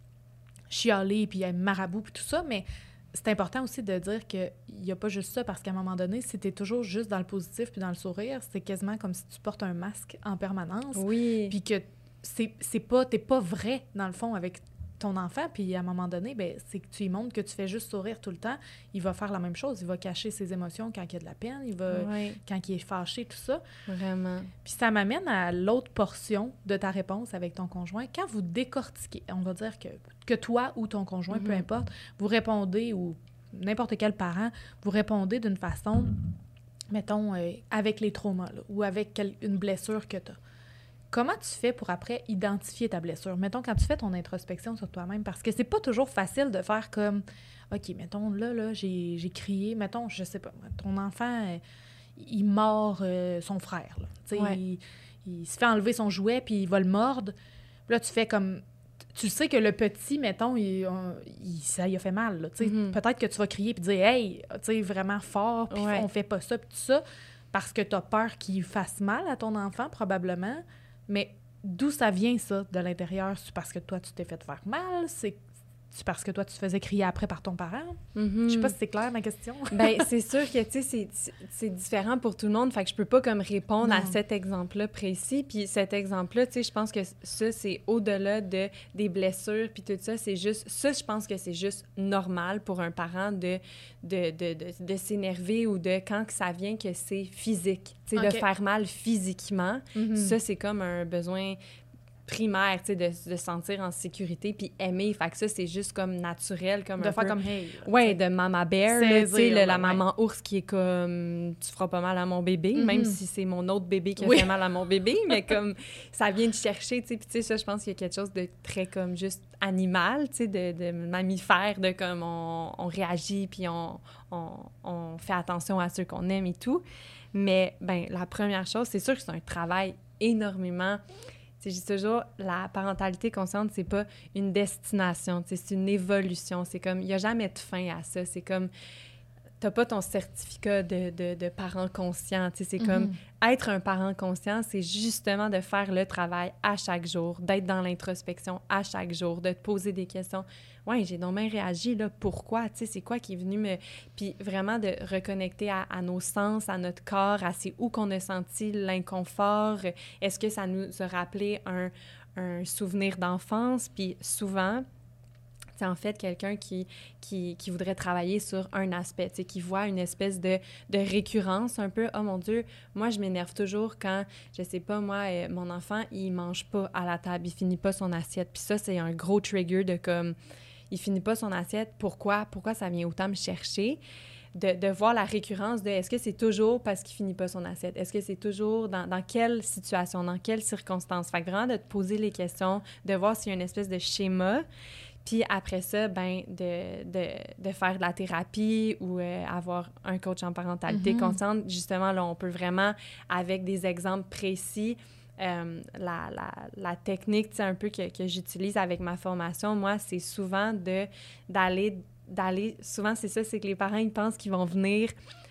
chialé, puis être marabout, puis tout ça, mais c'est important aussi de dire qu'il n'y a pas juste ça, parce qu'à un moment donné, si t'es toujours juste dans le positif puis dans le sourire, c'est quasiment comme si tu portes un masque en permanence, Oui. puis que c'est, c'est pas, t'es pas vrai, dans le fond, avec ton enfant, puis à un moment donné, ben, c'est que tu lui montres que tu fais juste sourire tout le temps, il va faire la même chose, il va cacher ses émotions quand il y a de la peine, il va, Ouais. quand il est fâché, tout ça. Vraiment. Puis ça m'amène à l'autre portion de ta réponse avec ton conjoint. Quand vous décortiquez, on va dire que, que toi ou ton conjoint, Mm-hmm. peu importe, vous répondez, ou n'importe quel parent, vous répondez d'une façon, mettons, euh, avec les traumas, là, ou avec quel- une blessure que tu as. Comment tu fais pour après identifier ta blessure? Mettons, quand tu fais ton introspection sur toi-même, parce que c'est pas toujours facile de faire comme, OK, mettons, là, là, j'ai, j'ai crié, mettons, je sais pas, ton enfant, euh, il mord euh, son frère, là. Tu sais, Ouais. il, il se fait enlever son jouet, puis il va le mordre. Puis là, tu fais comme... Tu sais que le petit, mettons, il, on- il- ça lui a fait mal, là. Tu sais, Mhm. peut-être que tu vas crier puis dire « Hey! » tu sais, vraiment fort, puis Ouais. on fait pas ça, puis tout ça, parce que t'as peur qu'il fasse mal à ton enfant, probablement. Mais d'où ça vient, ça, de l'intérieur? C'est parce que toi, tu t'es fait faire mal? C'est c'est parce que toi, tu te faisais crier après par ton parent? Mm-hmm. Je sais pas si c'est clair, ma question. Ben c'est sûr que, tu sais, c'est, c'est différent pour tout le monde, fait que je peux pas comme répondre Non. à cet exemple-là précis, puis cet exemple-là, tu sais, je pense que ça, c'est au-delà de, des blessures, puis tout ça, c'est juste, ça, je pense que c'est juste normal pour un parent de, de, de, de, de s'énerver ou de, quand que ça vient que c'est physique, tu sais, Ok. de faire mal physiquement, Mhm. ça, c'est comme un besoin primaire, tu sais, de, de se sentir en sécurité puis aimer. Fait que ça, c'est juste comme naturel, comme De un faire peu... comme « Hey! » Ouais, de Mama Bear, là, tu sais, Saisir, le- là, la ouais. maman ours qui est comme « Tu feras pas mal à mon bébé Mhm. même si c'est mon autre bébé qui a Oui. fait mal à mon bébé, mais comme ça vient de chercher, tu sais. Puis tu sais, ça, je pense qu'il y a quelque chose de très comme juste animal, tu sais, de, de mammifère, de comme on, on réagit puis on, on, on fait attention à ceux qu'on aime et tout. Mais, ben la première chose, c'est sûr que c'est un travail énormément... Tu sais, je dis toujours, la parentalité consciente, c'est pas une destination, tu sais, c'est une évolution. C'est comme, il n'y a jamais de fin à ça. C'est comme, t'as pas ton certificat de, de, de parent conscient, tu sais, c'est comme, Mhm. être un parent conscient, c'est justement de faire le travail à chaque jour, d'être dans l'introspection à chaque jour, de te poser des questions. Ouais, j'ai donc bien réagi, là, pourquoi? Tu sais, c'est quoi qui est venu me... Puis vraiment de reconnecter à, à nos sens, à notre corps, à c'est où qu'on a senti l'inconfort. Est-ce que ça nous a rappelé un, un souvenir d'enfance? Puis souvent... c'est en fait quelqu'un qui, qui, qui voudrait travailler sur un aspect, tu sais, qui voit une espèce de, de récurrence un peu. « Oh mon Dieu, moi, je m'énerve toujours quand, je sais pas, moi, euh, mon enfant, il mange pas à la table, il finit pas son assiette. » Puis ça, c'est un gros trigger de comme, il finit pas son assiette, pourquoi? Pourquoi ça vient autant me chercher? De, de voir la récurrence de est-ce que c'est toujours parce qu'il finit pas son assiette? Est-ce que c'est toujours dans, dans quelle situation, dans quelles circonstances? Fait que vraiment de te poser les questions, de voir s'il y a une espèce de schéma. Puis après ça, ben de, de, de faire de la thérapie ou euh, avoir un coach en parentalité Mm-hmm. consciente. Justement, là, on peut vraiment, avec des exemples précis, euh, la, la, la technique, tu sais, un peu que, que j'utilise avec ma formation, moi, c'est souvent de, d'aller, d'aller... Souvent, c'est ça, c'est que les parents, ils pensent qu'ils vont venir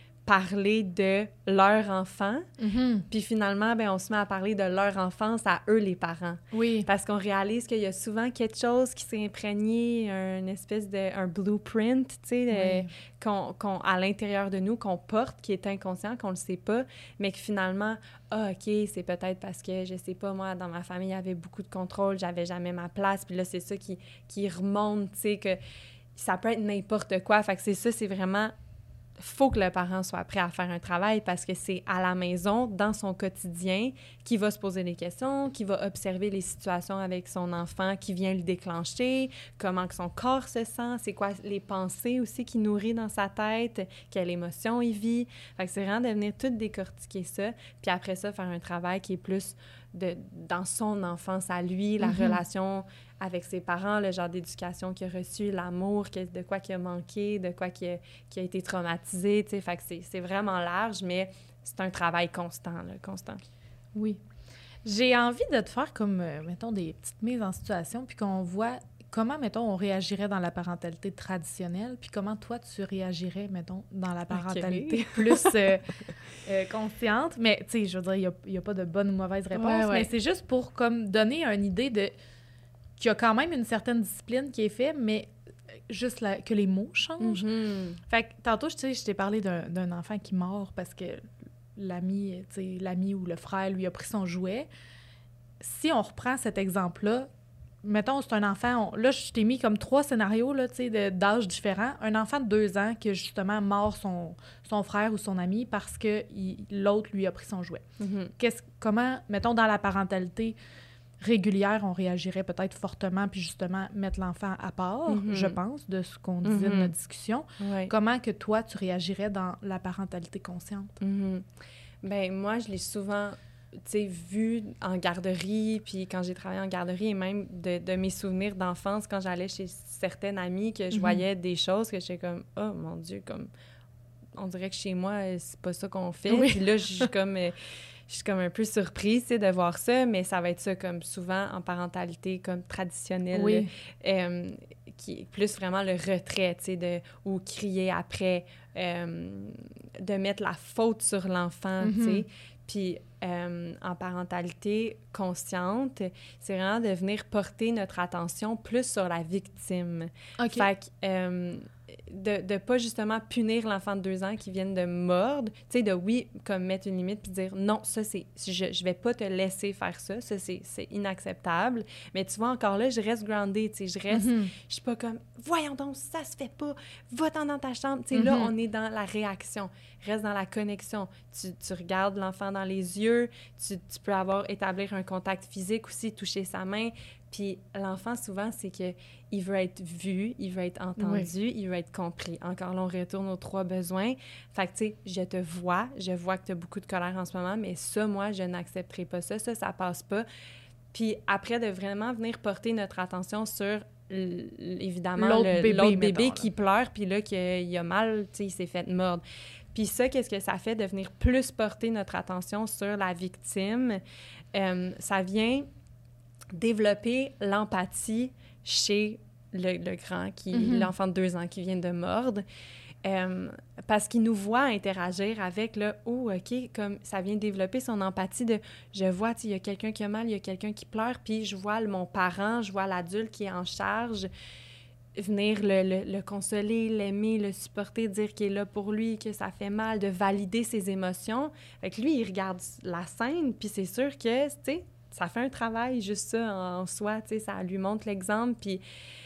parler de leur enfant, Mm-hmm. puis finalement, ben on se met à parler de leur enfance à eux, les parents. Oui. Parce qu'on réalise qu'il y a souvent quelque chose qui s'est imprégné, une espèce de un blueprint, tu sais, Oui. de- qu'on, qu'on, à l'intérieur de nous, qu'on porte, qui est inconscient, qu'on le sait pas, mais que finalement, ah, OK, c'est peut-être parce que, je sais pas, moi, dans ma famille, il y avait beaucoup de contrôle, j'avais jamais ma place, puis là, c'est ça qui, qui remonte, tu sais, que ça peut être n'importe quoi. Fait que c'est ça, c'est vraiment faut que le parent soit prêt à faire un travail parce que c'est à la maison, dans son quotidien, qu'il va se poser des questions, qu'il va observer les situations avec son enfant qui vient le déclencher, comment que son corps se sent, c'est quoi les pensées aussi qu'il nourrit dans sa tête, quelle émotion il vit. Fait que c'est vraiment de venir tout décortiquer ça, puis après ça, faire un travail qui est plus de, dans son enfance à lui, la mm-hmm. relation avec ses parents, le genre d'éducation qu'il a reçu, l'amour, de quoi qu'il a manqué, de quoi qu'il a, qu'il a été traumatisé, tu sais. Fait que c'est, c'est vraiment large, mais c'est un travail constant, là, constant. Oui. J'ai envie de te faire comme, euh, mettons, des petites mises en situation, puis qu'on voit comment, mettons, on réagirait dans la parentalité traditionnelle, puis comment toi, tu réagirais, mettons, dans la parentalité okay. plus euh, euh, consciente. Mais, tu sais, je veux dire, il n'y a, a pas de bonne ou mauvaise réponse, ouais, ouais. mais c'est juste pour, comme, donner une idée de qu'il y a quand même une certaine discipline qui est faite, mais juste la, que les mots changent. Mm-hmm. Fait que tantôt, tu sais, je t'ai parlé d'un, d'un enfant qui mord parce que l'ami, tu sais, l'ami ou le frère lui a pris son jouet. Si on reprend cet exemple-là, mettons, c'est un enfant... On, là, je t'ai mis comme trois scénarios, là, tu sais, de, d'âge différents. Un enfant de deux ans qui a justement mord son, son frère ou son ami parce que il, l'autre lui a pris son jouet. Mm-hmm. Qu'est-ce, comment, mettons, dans la parentalité régulière, on réagirait peut-être fortement puis justement mettre l'enfant à part, mm-hmm. je pense, de ce qu'on disait mm-hmm. de notre discussion. Ouais. Comment que toi, tu réagirais dans la parentalité consciente? Mm-hmm. Bien, moi, je l'ai souvent, tu sais, vu en garderie, puis quand j'ai travaillé en garderie, et même de, de mes souvenirs d'enfance, quand j'allais chez certaines amies, que je mm-hmm. voyais des choses que j'étais comme « Oh, mon Dieu, comme on dirait que chez moi, c'est pas ça qu'on fait. Oui. » Puis là, je suis comme... Je suis comme un peu surprise, tu sais, de voir ça, mais ça va être ça comme souvent en parentalité comme traditionnelle, oui. euh, qui est plus vraiment le retrait, tu sais, de, ou crier après, euh, de mettre la faute sur l'enfant, mm-hmm. tu sais. Puis euh, en parentalité consciente, c'est vraiment de venir porter notre attention plus sur la victime. Okay. Fait que... Euh, de ne pas justement punir l'enfant de deux ans qui vient de mordre, tu sais, de oui, comme mettre une limite puis dire non, ça c'est, je, je vais pas te laisser faire ça, ça c'est, c'est inacceptable, mais tu vois, encore là, je reste grounded, tu sais, je reste, mm-hmm. je suis pas comme, voyons donc, ça se fait pas, va-t'en dans ta chambre, tu sais, mm-hmm. là, on est dans la réaction, reste dans la connexion, tu, tu regardes l'enfant dans les yeux, tu, tu peux avoir, établir un contact physique aussi, toucher sa main. Puis l'enfant, souvent, c'est qu'il veut être vu, il veut être entendu, oui. il veut être compris. Encore là, on retourne aux trois besoins. Fait que, tu sais, je te vois, je vois que tu as beaucoup de colère en ce moment, mais ça, moi, je n'accepterai pas ça, ça, ça passe pas. Puis après, de vraiment venir porter notre attention sur, l- évidemment, l'autre le, bébé, l'autre bébé mettons, qui pleure, puis là, qu'il a mal, tu sais, il s'est fait mordre. Puis ça, qu'est-ce que ça fait de venir plus porter notre attention sur la victime? Euh, ça vient... développer l'empathie chez le, le grand, qui mm-hmm. l'enfant de deux ans qui vient de mordre, euh, parce qu'il nous voit interagir avec le « Oh, OK », comme ça vient développer son empathie de « Je vois, il y a quelqu'un qui a mal, il y a quelqu'un qui pleure, puis je vois mon parent, je vois l'adulte qui est en charge, venir le, le, le consoler, l'aimer, le supporter, dire qu'il est là pour lui, que ça fait mal, de valider ses émotions. » Fait que lui, il regarde la scène, puis c'est sûr que, tu sais, ça fait un travail, juste ça, en soi, tu sais, ça lui montre l'exemple, puis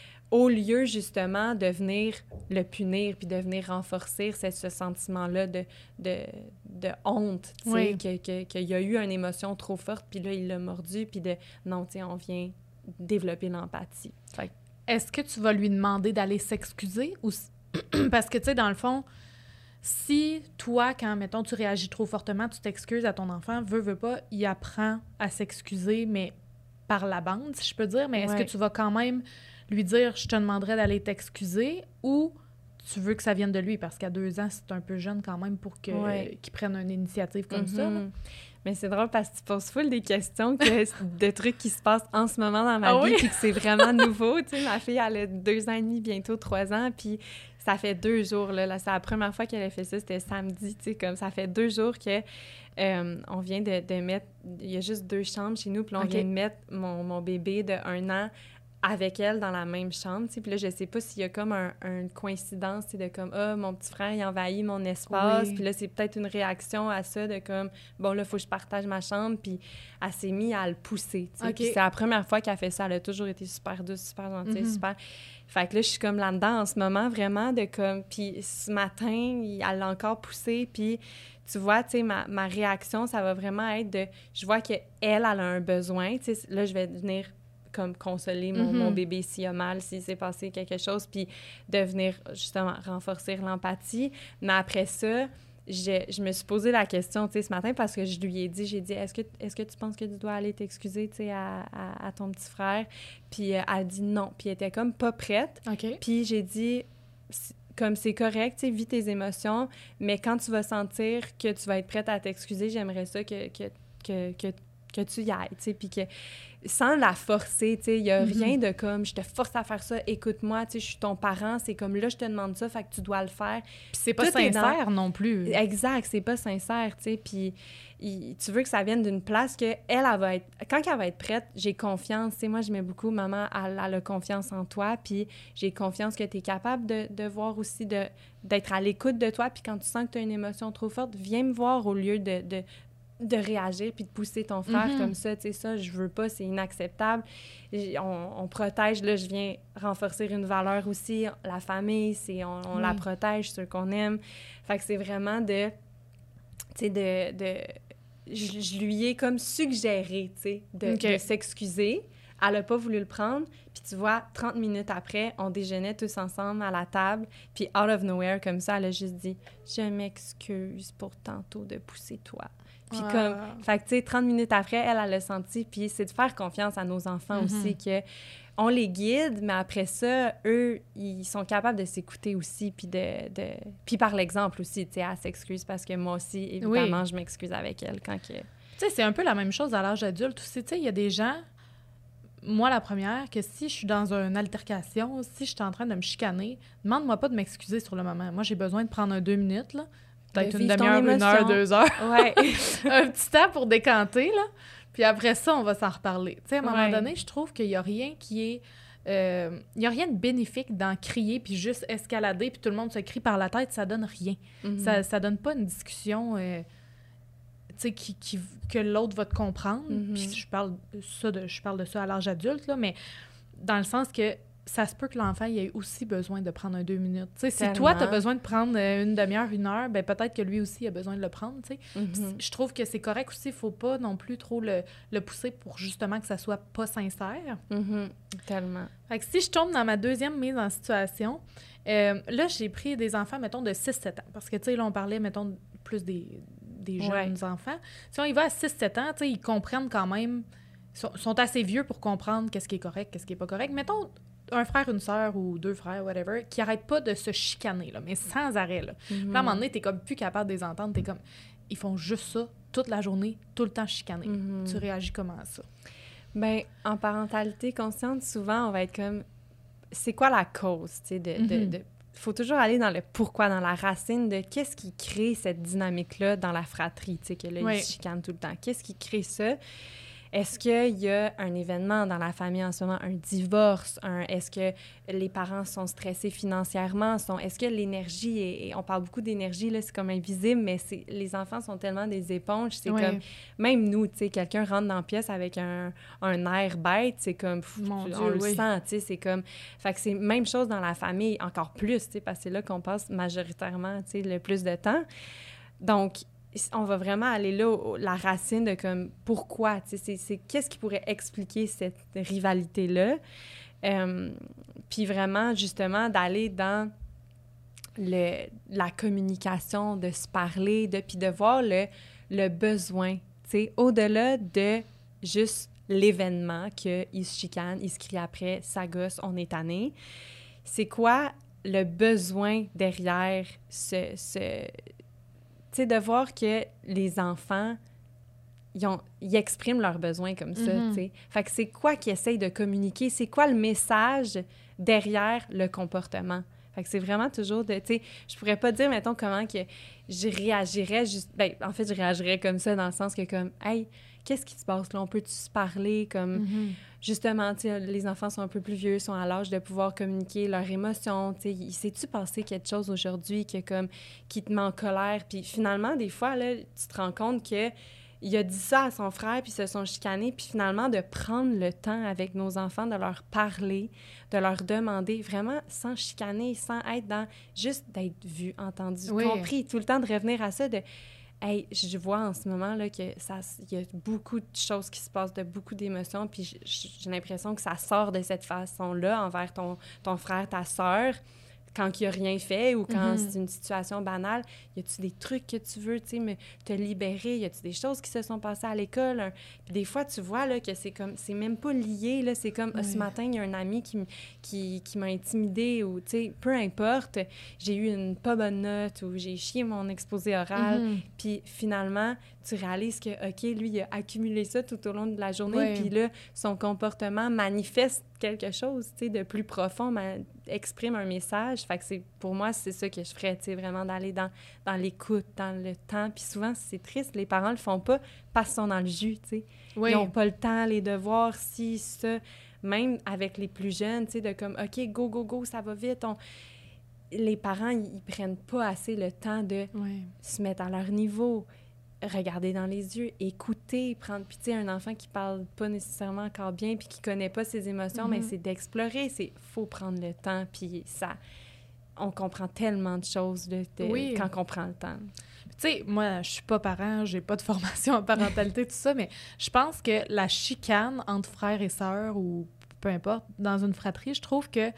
au lieu, justement, de venir le punir, puis de venir renforcer ce, ce sentiment-là de, de, de honte, tu sais, oui. que, que, qu'il y a eu une émotion trop forte, puis là, il l'a mordu, puis de, non, tu sais, on vient développer l'empathie. Fait. Est-ce que tu vas lui demander d'aller s'excuser, ou... parce que, tu sais, dans le fond... Si toi, quand, mettons, tu réagis trop fortement, tu t'excuses à ton enfant, veut, veut pas, il apprend à s'excuser, mais par la bande, si je peux dire. Mais est-ce ouais. que tu vas quand même lui dire « Je te demanderais d'aller t'excuser » ou tu veux que ça vienne de lui? Parce qu'à deux ans, c'est un peu jeune quand même pour que, ouais. qu'il prenne une initiative comme mm-hmm. ça. Là. Mais c'est drôle parce que tu poses full des questions que, de trucs qui se passent en ce moment dans ma ah vie, oui? Puis que c'est vraiment nouveau. Tu sais, ma fille, elle a deux ans et demi, bientôt trois ans, puis ça fait deux jours, là, là c'est la première fois qu'elle a fait ça, c'était samedi, tu sais, comme ça fait deux jours que euh, on vient de, de mettre, il y a juste deux chambres chez nous, puis on okay. vient de mettre mon, mon bébé de un an avec elle dans la même chambre, tu sais. Puis là, je sais pas s'il y a comme un, une coïncidence, tu sais, de comme, ah, mon petit frère, il envahit mon espace. Oui. Puis là, c'est peut-être une réaction à ça, de comme, bon, là, il faut que je partage ma chambre. Puis elle s'est mise à le pousser, tu sais. Okay. Puis c'est la première fois qu'elle fait ça. Elle a toujours été super douce, super gentille, mm-hmm. super... Fait que là, je suis comme là-dedans en ce moment, vraiment, de comme... Puis ce matin, elle l'a encore poussé, puis tu vois, tu sais, ma, ma réaction, ça va vraiment être de... Je vois qu'elle, elle a un besoin, tu sais, là, je vais venir comme consoler mon, mm-hmm. mon bébé s'il a mal, s'il s'est passé quelque chose, puis de venir, justement, renforcer l'empathie. Mais après ça, je, je me suis posé la question, tu sais, ce matin, parce que je lui ai dit, j'ai dit, est-ce que, est-ce que tu penses que tu dois aller t'excuser, tu sais, à, à, à ton petit frère? Puis euh, elle a dit non. Puis elle était comme pas prête. Okay. Puis j'ai dit... comme c'est correct, tu sais, vis tes émotions, mais quand tu vas sentir que tu vas être prête à t'excuser, j'aimerais ça que, que, que, que, que tu y ailles, tu sais, puis que sans la forcer, tu sais, il y a mm-hmm. rien de comme, je te force à faire ça, écoute-moi, tu sais, je suis ton parent, c'est comme là, je te demande ça, fait que tu dois le faire. Puis c'est pas Tout sincère dans... non plus. Exact, c'est pas sincère, tu sais, puis il, tu veux que ça vienne d'une place que elle, elle va être... Quand elle va être prête, j'ai confiance, tu sais, moi, j'aimais beaucoup, maman, elle, elle a confiance en toi, puis j'ai confiance que tu es capable de, de voir aussi, de, d'être à l'écoute de toi, puis quand tu sens que tu as une émotion trop forte, viens me voir au lieu de... de de réagir puis de pousser ton frère mm-hmm. comme ça, tu sais, ça, je veux pas, c'est inacceptable. On, on protège, là, je viens renforcer une valeur aussi, la famille, c'est, on, on oui. la protège, ceux qu'on aime. Fait que c'est vraiment de, tu sais, de... de je, je lui ai comme suggéré, tu sais, de, okay. de s'excuser. Elle a pas voulu le prendre, puis tu vois, trente minutes après, on déjeunait tous ensemble à la table, puis out of nowhere, comme ça, elle a juste dit « Je m'excuse pour tantôt de pousser toi. » Puis ah. comme, fait que tu sais, trente minutes après, elle, elle l'a senti, puis c'est de faire confiance à nos enfants mm-hmm. aussi, que on les guide, mais après ça, eux, ils sont capables de s'écouter aussi, puis de, de... Puis par l'exemple aussi, tu sais, elle s'excuse parce que moi aussi, évidemment, oui. je m'excuse avec elle quand que... Tu sais, c'est un peu la même chose à l'âge adulte aussi, tu sais, il y a des gens, moi la première, que si je suis dans une altercation, si je suis en train de me chicaner, demande-moi pas de m'excuser sur le moment. Moi, j'ai besoin de prendre un deux minutes, là, peut-être de une demi-heure, une heure, deux heures. Ouais. Un petit temps pour décanter, là. Puis après ça, on va s'en reparler. Tu sais, à un moment ouais. donné, je trouve qu'il n'y a rien qui est... Euh, il n'y a rien de bénéfique dans crier puis juste escalader puis tout le monde se crie par la tête. Ça donne rien. Mm-hmm. Ça, ça donne pas une discussion... Euh, tu sais, qui, qui, que l'autre va te comprendre. Mm-hmm. Puis je parle, ça de, je parle de ça à l'âge adulte, là, mais dans le sens que ça se peut que l'enfant il ait aussi besoin de prendre un deux minutes. Tu sais, si toi, tu as besoin de prendre une demi-heure, une heure, ben peut-être que lui aussi a besoin de le prendre, tu sais. Mm-hmm. Je trouve que c'est correct aussi. Il faut pas non plus trop le, le pousser pour justement que ça soit pas sincère. Mm-hmm. Tellement. Fait que si je tombe dans ma deuxième mise en situation, euh, là, j'ai pris des enfants, mettons, de six sept ans. Parce que, tu sais, là, on parlait, mettons, plus des... des jeunes ouais. enfants. Si on y va à six sept ans, ils comprennent quand même, sont, sont assez vieux pour comprendre qu'est-ce qui est correct, qu'est-ce qui est pas correct. Mettons un frère, une sœur ou deux frères, whatever, qui arrêtent pas de se chicaner, là, mais sans arrêt. Là. Mm-hmm. Puis là, à un moment donné, t'es comme plus capable de les entendre. T'es comme, ils font juste ça toute la journée, tout le temps chicaner. Mm-hmm. Tu réagis comment à ça? Bien, en parentalité consciente, souvent, on va être comme, c'est quoi la cause, tu sais, de... Mm-hmm. de, de il faut toujours aller dans le pourquoi, dans la racine de qu'est-ce qui crée cette dynamique-là dans la fratrie, tu sais, que là, oui. ils se chicanent tout le temps. Qu'est-ce qui crée ça? Est-ce qu'il y a un événement dans la famille en ce moment, un divorce? Un, est-ce que les parents sont stressés financièrement? Sont, est-ce que l'énergie, est, on parle beaucoup d'énergie, là, c'est comme invisible, mais c'est, les enfants sont tellement des éponges, c'est oui. comme, même nous, tu sais, quelqu'un rentre dans la pièce avec un, un air bête, c'est comme, pff, Mon on Dieu, le oui. sent, tu sais, c'est comme, fait que c'est même chose dans la famille, encore plus, tu sais, parce que c'est là qu'on passe majoritairement, tu sais, le plus de temps. Donc, on va vraiment aller là, la racine de comme pourquoi, tu sais, c'est, c'est qu'est-ce qui pourrait expliquer cette rivalité-là. Euh, puis vraiment, justement, d'aller dans le, la communication, de se parler, de, puis de voir le, le besoin, tu sais, au-delà de juste l'événement qu'ils se chicanent, ils se crient après, ça gosse, on est tanné. C'est quoi le besoin derrière ce... ce tu sais, de voir que les enfants, ils, ont, ils expriment leurs besoins comme ça, mm-hmm. tu sais. Fait que c'est quoi qu'ils essayent de communiquer? C'est quoi le message derrière le comportement? Fait que c'est vraiment toujours de, tu sais, je pourrais pas dire, mettons, comment que je réagirais juste... Ben, en fait, je réagirais comme ça dans le sens que comme, hey, qu'est-ce qui se passe là? On peut-tu se parler comme... Mm-hmm. Justement, tu sais, les enfants sont un peu plus vieux, sont à l'âge de pouvoir communiquer leurs émotions, tu sais, il s'est-tu passé quelque chose aujourd'hui que, comme, qui te met en colère? Puis finalement, des fois, là, tu te rends compte que il a dit ça à son frère, puis ils se sont chicanés, puis finalement, de prendre le temps avec nos enfants, de leur parler, de leur demander, vraiment sans chicaner, sans être dans... juste d'être vu, entendu, oui. compris, tout le temps de revenir à ça, de... Hey, je vois en ce moment là, que ça, il y a beaucoup de choses qui se passent, de beaucoup d'émotions, puis j'ai l'impression que ça sort de cette façon-là envers ton, ton frère, ta sœur, quand il n'a rien fait ou quand mm-hmm. c'est une situation banale. Y a-tu des trucs que tu veux, tu sais, te libérer? Y a-tu des choses qui se sont passées à l'école? Un... Puis des fois, tu vois là, que c'est comme, c'est même pas lié, là, c'est comme, oui. ce matin, il y a un ami qui, qui, qui m'a intimidée ou, tu sais, peu importe, j'ai eu une pas bonne note ou j'ai chié mon exposé oral, mm-hmm. puis finalement, tu réalises que, OK, lui, il a accumulé ça tout au long de la journée, puis là, son comportement manifeste quelque chose, tu sais, de plus profond, mais exprime un message. Fait que c'est, pour moi, c'est ça que je ferais, tu sais, vraiment d'aller dans, dans l'écoute, dans le temps. Puis souvent, c'est triste, les parents le font pas parce qu'ils sont dans le jus, tu sais. Oui. Ils n'ont pas le temps, les devoirs, si, ça. Même avec les plus jeunes, tu sais, de comme, OK, go, go, go, ça va vite. On... Les parents, ils, ils prennent pas assez le temps de oui. se mettre à leur niveau, regarder dans les yeux, écouter, prendre... Puis, tu sais, un enfant qui parle pas nécessairement encore bien puis qui connaît pas ses émotions, mm-hmm. mais c'est d'explorer. C'est... faut prendre le temps, puis ça... On comprend tellement de choses de, de... Oui. quand on prend le temps. Tu sais, moi, je suis pas parent, j'ai pas de formation en parentalité, tout ça, mais je pense que la chicane entre frères et sœurs, ou peu importe, dans une fratrie, je trouve que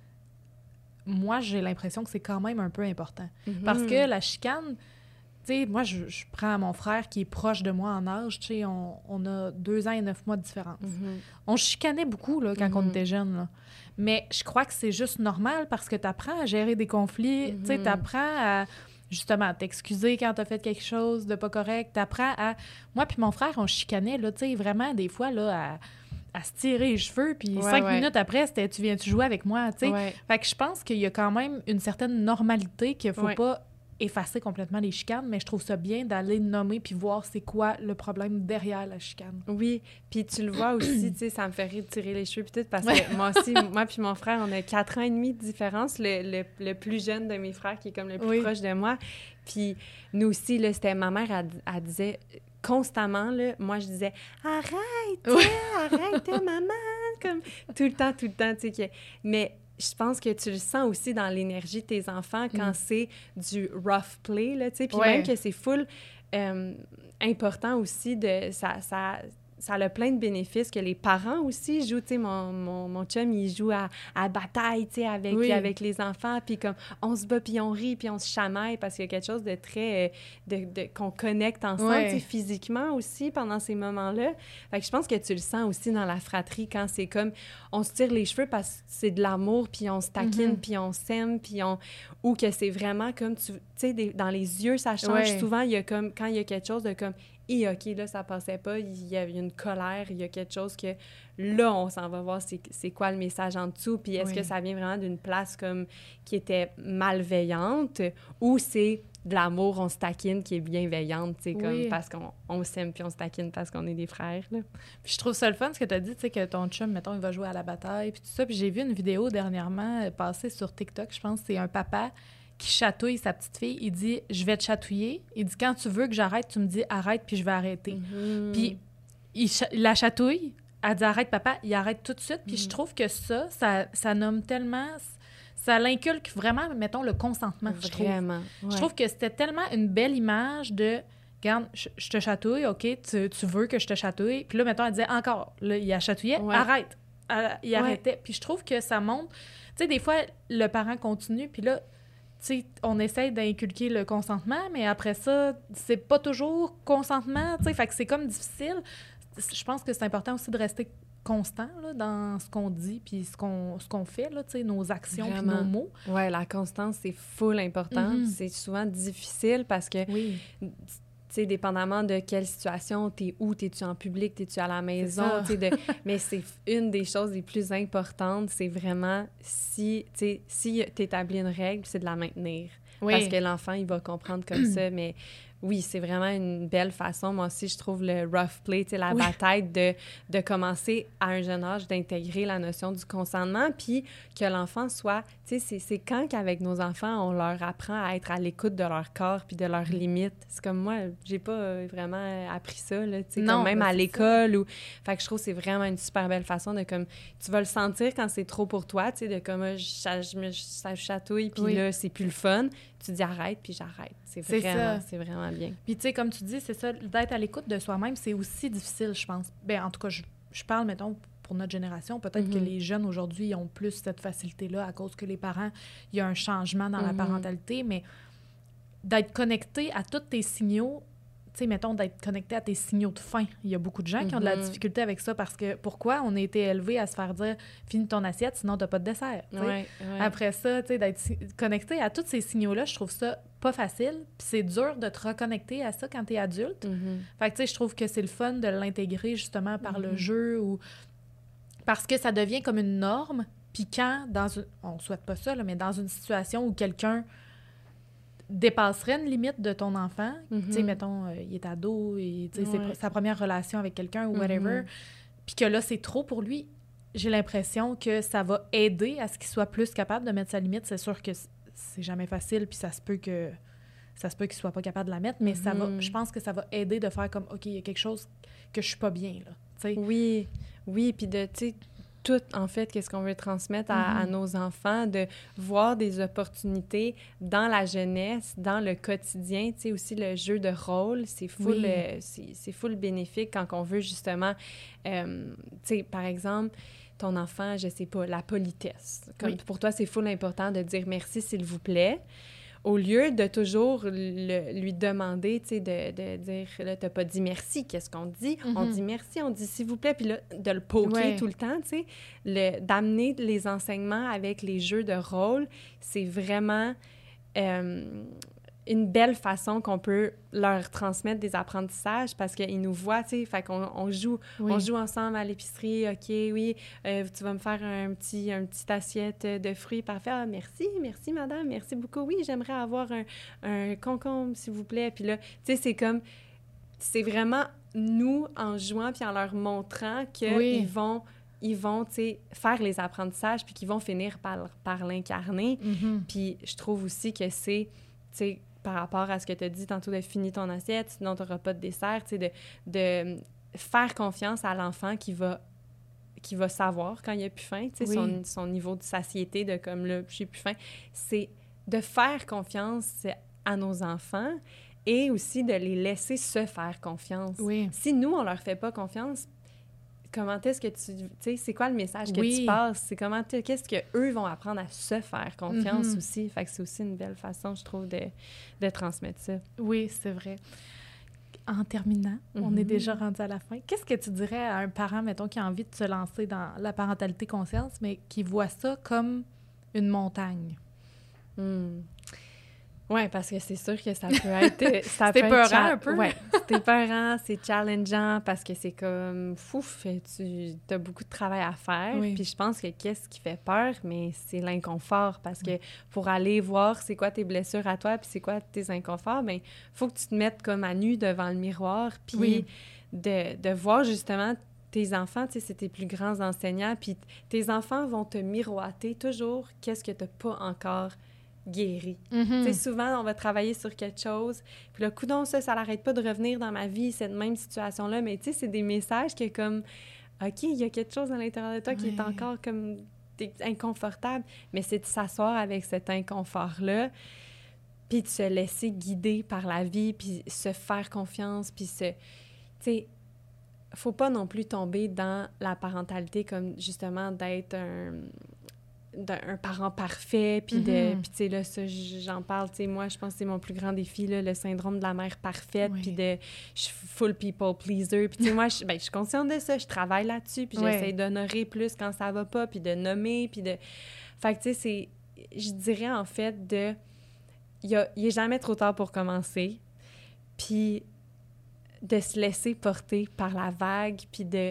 moi, j'ai l'impression que c'est quand même un peu important. Mm-hmm. Parce que la chicane... Tu sais, moi, je, je prends mon frère qui est proche de moi en âge. Tu sais, on, on a deux ans et neuf mois de différence. Mm-hmm. On chicanait beaucoup là, quand mm-hmm. on était jeunes. Là. Mais je crois que c'est juste normal parce que tu apprends à gérer des conflits. Mm-hmm. Tu sais, tu apprends à, justement, t'excuser quand tu as fait quelque chose de pas correct. Tu apprends à... Moi puis mon frère, on chicanait, là, tu sais, vraiment, des fois, là, à... à se tirer les cheveux, puis ouais, cinq ouais. minutes après, c'était « tu viens-tu jouer avec moi? » Tu sais. Ouais. Fait que je pense qu'il y a quand même une certaine normalité qu'il faut ouais. pas effacer complètement les chicanes, mais je trouve ça bien d'aller nommer puis voir c'est quoi le problème derrière la chicane. Oui, puis tu le vois aussi, tu sais, ça me fait rire de tirer les cheveux puis tout, parce que moi aussi, moi puis mon frère, on a quatre ans et demi de différence, le, le, le plus jeune de mes frères qui est comme le plus oui. proche de moi, puis nous aussi, là, c'était ma mère, elle, elle disait constamment, là, moi je disais « Arrête, oui. arrête, maman! » comme tout le temps, tout le temps, tu sais, que... mais je pense que tu le sens aussi dans l'énergie de tes enfants quand mm. c'est du rough play, là, tu sais, puis ouais. même que c'est full euh, important aussi de... ça, ça, ça a plein de bénéfices que les parents aussi jouent, tu sais, mon, mon, mon chum, il joue à, à bataille, tu sais, avec, oui. avec les enfants, puis comme on se bat, puis on rit, puis on se chamaille, parce qu'il y a quelque chose de très... de, de, qu'on connecte ensemble, ouais. tu sais, physiquement aussi, pendant ces moments-là. Fait que je pense que tu le sens aussi dans la fratrie, quand c'est comme, on se tire les cheveux parce que c'est de l'amour, puis on se taquine, mm-hmm. puis on s'aime, puis on... ou que c'est vraiment comme, tu sais, dans les yeux, ça change. Ouais. Souvent, il y a comme, quand il y a quelque chose de comme... Et OK, là, ça passait pas, il y avait une colère, il y a quelque chose que, là, on s'en va voir c'est, c'est quoi le message en dessous, puis est-ce oui. que ça vient vraiment d'une place comme qui était malveillante, ou c'est de l'amour, on se taquine, qui est bienveillante, tu sais, comme oui. parce qu'on on s'aime, puis on se taquine parce qu'on est des frères, là. Puis je trouve ça le fun, ce que tu as dit, tu sais, que ton chum, mettons, il va jouer à la bataille, puis tout ça, puis j'ai vu une vidéo dernièrement passer sur TikTok, je pense, c'est un papa qui chatouille sa petite fille, il dit « Je vais te chatouiller. » Il dit « Quand tu veux que j'arrête, tu me dis « Arrête, puis je vais arrêter. Mm-hmm. » Puis il, ch- il la chatouille, elle dit « Arrête, papa. » Il arrête tout de suite. Puis mm-hmm. je trouve que ça, ça, ça nomme tellement... Ça l'inculque vraiment, mettons, le consentement, vraiment, je trouve. Ouais. Je trouve que c'était tellement une belle image de « Regarde, je, je te chatouille, OK, tu, tu veux que je te chatouille. » Puis là, mettons, elle disait « Encore. » Là, il la chatouillait. Ouais. « Arrête. » Elle, il arrêtait. Ouais. Puis je trouve que ça montre... Tu sais, des fois, le parent continue, puis là... Tu sais, on essaie d'inculquer le consentement, mais après ça, c'est pas toujours consentement, tu sais, fait que c'est comme difficile. Je pense que c'est important aussi de rester constant là, dans ce qu'on dit puis ce qu'on, ce qu'on fait, là, tu sais, nos actions puis nos mots. Oui, la constance, c'est full important. Mm-hmm. C'est souvent difficile parce que... Oui. Tu tu sais, dépendamment de quelle situation, t'es où, t'es-tu en public, t'es-tu à la maison, tu sais, de... mais c'est une des choses les plus importantes, c'est vraiment si, tu sais, si t'établis une règle, c'est de la maintenir. Oui. Parce que l'enfant, il va comprendre comme ça, mais oui, c'est vraiment une belle façon. Moi aussi, je trouve le rough play, tu sais, la oui. bataille de, de commencer à un jeune âge d'intégrer la notion du consentement, puis que l'enfant soit, tu sais, c'est, c'est quand qu'avec nos enfants, on leur apprend à être à l'écoute de leur corps puis de leurs limites. C'est comme moi, j'ai pas vraiment appris ça, là, tu sais, comme même à l'école. Ça. Ou... Fait que je trouve que c'est vraiment une super belle façon de, comme, tu vas le sentir quand c'est trop pour toi, tu sais, de comme, je, je me ça chatouille, puis oui. là, c'est plus le fun. Tu dis arrête, puis j'arrête. C'est, c'est vraiment, ça. C'est vraiment bien. Puis tu sais, comme tu dis, c'est ça, d'être à l'écoute de soi-même, c'est aussi difficile, je pense. Bien, en tout cas, je, je parle, mettons, pour notre génération. Peut-être mm-hmm. que les jeunes, aujourd'hui, ont plus cette facilité-là à cause que les parents, il y a un changement dans mm-hmm. la parentalité, mais d'être connecté à tous tes signaux, tu sais, mettons, d'être connecté à tes signaux de faim. Il y a beaucoup de gens mm-hmm. qui ont de la difficulté avec ça parce que pourquoi on a été élevés à se faire dire « finis ton assiette, sinon t'as pas de dessert. » Ouais, ouais. Après ça, tu sais, d'être connecté à tous ces signaux-là, je trouve ça pas facile. Puis c'est dur de te reconnecter à ça quand t'es adulte. Mm-hmm. Fait que, tu sais, je trouve que c'est le fun de l'intégrer justement par mm-hmm. le jeu ou... Parce que ça devient comme une norme. Puis quand, dans une... on souhaite pas ça, là, mais dans une situation où quelqu'un dépasserait une limite de ton enfant, mm-hmm. tu sais, mettons, euh, il est ado, et, ouais. c'est sa première relation avec quelqu'un ou whatever, mm-hmm. puis que là, c'est trop pour lui, j'ai l'impression que ça va aider à ce qu'il soit plus capable de mettre sa limite. C'est sûr que c'est jamais facile, puis ça se peut que ça se peut qu'il soit pas capable de la mettre, mais mm-hmm. ça va, je pense que ça va aider de faire comme, OK, il y a quelque chose que je suis pas bien, là, tu sais. Oui, oui, puis de, tu sais, tout, en fait, qu'est-ce qu'on veut transmettre à, mm-hmm. à nos enfants, de voir des opportunités dans la jeunesse, dans le quotidien, tu sais, aussi le jeu de rôle, c'est full, oui. euh, c'est, c'est full bénéfique quand on veut justement, euh, tu sais, par exemple, ton enfant, je sais pas, la politesse. Comme oui. Pour toi, c'est full important de dire merci, s'il vous plaît. Au lieu de toujours le, lui demander, tu sais, de, de dire, là, t'as pas dit merci, qu'est-ce qu'on dit? Mm-hmm. On dit merci, on dit s'il vous plaît, puis là, de le poker ouais. tout le temps, tu sais. Le, d'amener les enseignements avec les jeux de rôle, c'est vraiment euh, une belle façon qu'on peut leur transmettre des apprentissages parce qu'ils nous voient, tu sais, fait qu'on on joue, oui. on joue ensemble à l'épicerie, OK, oui, euh, tu vas me faire un petit, un petit assiette de fruits, parfait, ah, merci, merci madame, merci beaucoup, oui, j'aimerais avoir un, un concombre, s'il vous plaît, puis là, tu sais, c'est comme, c'est vraiment nous, en jouant puis en leur montrant qu'ils oui. vont... ils vont, tu sais, faire les apprentissages puis qu'ils vont finir par, par l'incarner, mm-hmm. puis je trouve aussi que c'est, tu sais, par rapport à ce que tu as dit tantôt de finir ton assiette, sinon tu n'auras pas de dessert, tu sais, de, de faire confiance à l'enfant qui va, qui va savoir quand il a plus faim, tu sais, oui. son, son niveau de satiété, de comme là, j'ai plus faim, c'est de faire confiance à nos enfants et aussi de les laisser se faire confiance. Oui. Si nous, on leur fait pas confiance, comment est-ce que tu... Tu sais, c'est quoi le message que oui. tu passes? C'est comment... Qu'est-ce qu'eux vont apprendre à se faire confiance mm-hmm. aussi? Fait que c'est aussi une belle façon, je trouve, de, de transmettre ça. Oui, c'est vrai. En terminant, mm-hmm. on est déjà rendu à la fin. Qu'est-ce que tu dirais à un parent, mettons, qui a envie de se lancer dans la parentalité consciente, mais qui voit ça comme une montagne? Mm. Oui, parce que c'est sûr que ça peut être... Ça c'est peut épeurant cha- un peu. Oui, c'est épeurant, c'est challengeant parce que c'est comme, fouf, tu as beaucoup de travail à faire. Oui. Puis je pense que qu'est-ce qui fait peur, mais c'est l'inconfort parce que pour aller voir c'est quoi tes blessures à toi puis c'est quoi tes inconforts, bien, il faut que tu te mettes comme à nu devant le miroir puis oui. de, de voir justement tes enfants, tu sais, c'est tes plus grands enseignants, puis tes enfants vont te miroiter toujours qu'est-ce que tu n'as pas encore guéri. Mm-hmm. Tu sais, souvent, on va travailler sur quelque chose, puis le coudonc, ça, ça n'arrête pas de revenir dans ma vie, cette même situation-là, mais tu sais, c'est des messages que comme, OK, il y a quelque chose à l'intérieur de toi ouais. qui est encore comme inconfortable, mais c'est de s'asseoir avec cet inconfort-là, puis de se laisser guider par la vie, puis se faire confiance, puis se... Tu sais, faut pas non plus tomber dans la parentalité comme, justement, d'être un... d'un parent parfait, puis de... Puis, tu sais, là, ça, j'en parle, tu sais, moi, je pense que c'est mon plus grand défi, là, le syndrome de la mère parfaite, puis oui. de... Je suis full people pleaser, puis tu sais, moi, je, ben, je suis consciente de ça, je travaille là-dessus, puis oui. j'essaie d'honorer plus quand ça va pas, puis de nommer, puis de... Fait que, tu sais, c'est... Je dirais, en fait, de... Il y a... Il est jamais trop tard pour commencer, puis de se laisser porter par la vague, puis de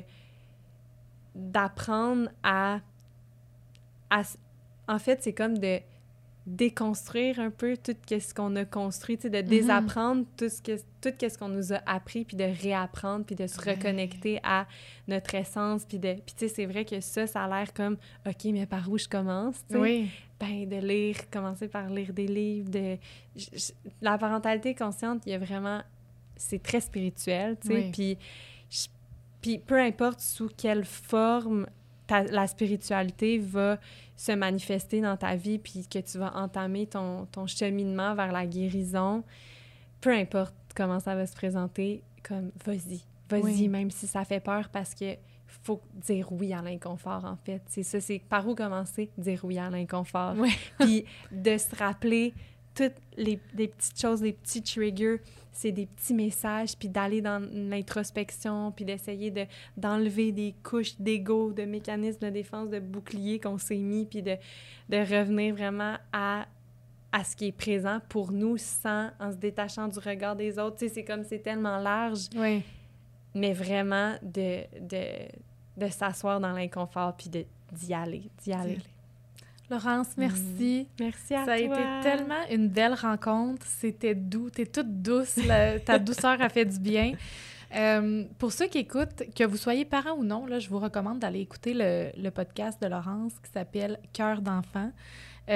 d'apprendre à, à... En fait, c'est comme de déconstruire un peu tout ce qu'on a construit, tu sais, de désapprendre mm-hmm. tout ce que tout ce qu'on nous a appris, puis de réapprendre, puis de se reconnecter à notre essence, puis de puis tu sais, c'est vrai que ça, ça a l'air comme « OK, mais par où je commence? » tu sais? Oui. Ben, de lire, commencer par lire des livres, de... Je, je, la parentalité consciente, il y a vraiment... C'est très spirituel, tu sais, oui. puis, je, puis peu importe sous quelle forme ta, la spiritualité va se manifester dans ta vie, puis que tu vas entamer ton, ton cheminement vers la guérison, peu importe comment ça va se présenter, comme vas-y, vas-y, oui. même si ça fait peur, parce que faut dire oui à l'inconfort, en fait. C'est ça, c'est par où commencer? Dire oui à l'inconfort. Oui. Puis de se rappeler toutes les, les petites choses, les petits triggers, c'est des petits messages, puis d'aller dans l'introspection, puis d'essayer de, d'enlever des couches d'ego, de mécanismes de défense, de boucliers qu'on s'est mis, puis de, de revenir vraiment à, à ce qui est présent pour nous, sans, en se détachant du regard des autres. Tu sais, c'est comme, c'est tellement large, oui. mais vraiment de, de, de s'asseoir dans l'inconfort, puis de, d'y aller, d'y aller. Oui. Laurence, merci. Mmh. Merci à Ça toi. a été tellement une belle rencontre. C'était doux. T'es toute douce. La, ta douceur a fait du bien. Euh, pour ceux qui écoutent, que vous soyez parents ou non, là, je vous recommande d'aller écouter le, le podcast de Laurence qui s'appelle « Cœur d'enfant euh, ».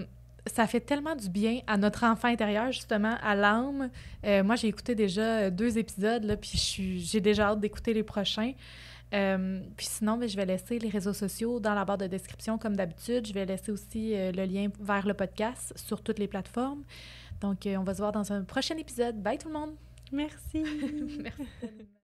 Ça fait tellement du bien à notre enfant intérieur, justement, à l'âme. Euh, moi, j'ai écouté déjà deux épisodes, là, puis je suis, j'ai déjà hâte d'écouter les prochains. Euh, puis sinon, ben, je vais laisser les réseaux sociaux dans la barre de description, comme d'habitude. Je vais laisser aussi euh, le lien vers le podcast sur toutes les plateformes. Donc, euh, on va se voir dans un prochain épisode. Bye tout le monde! Merci! Merci.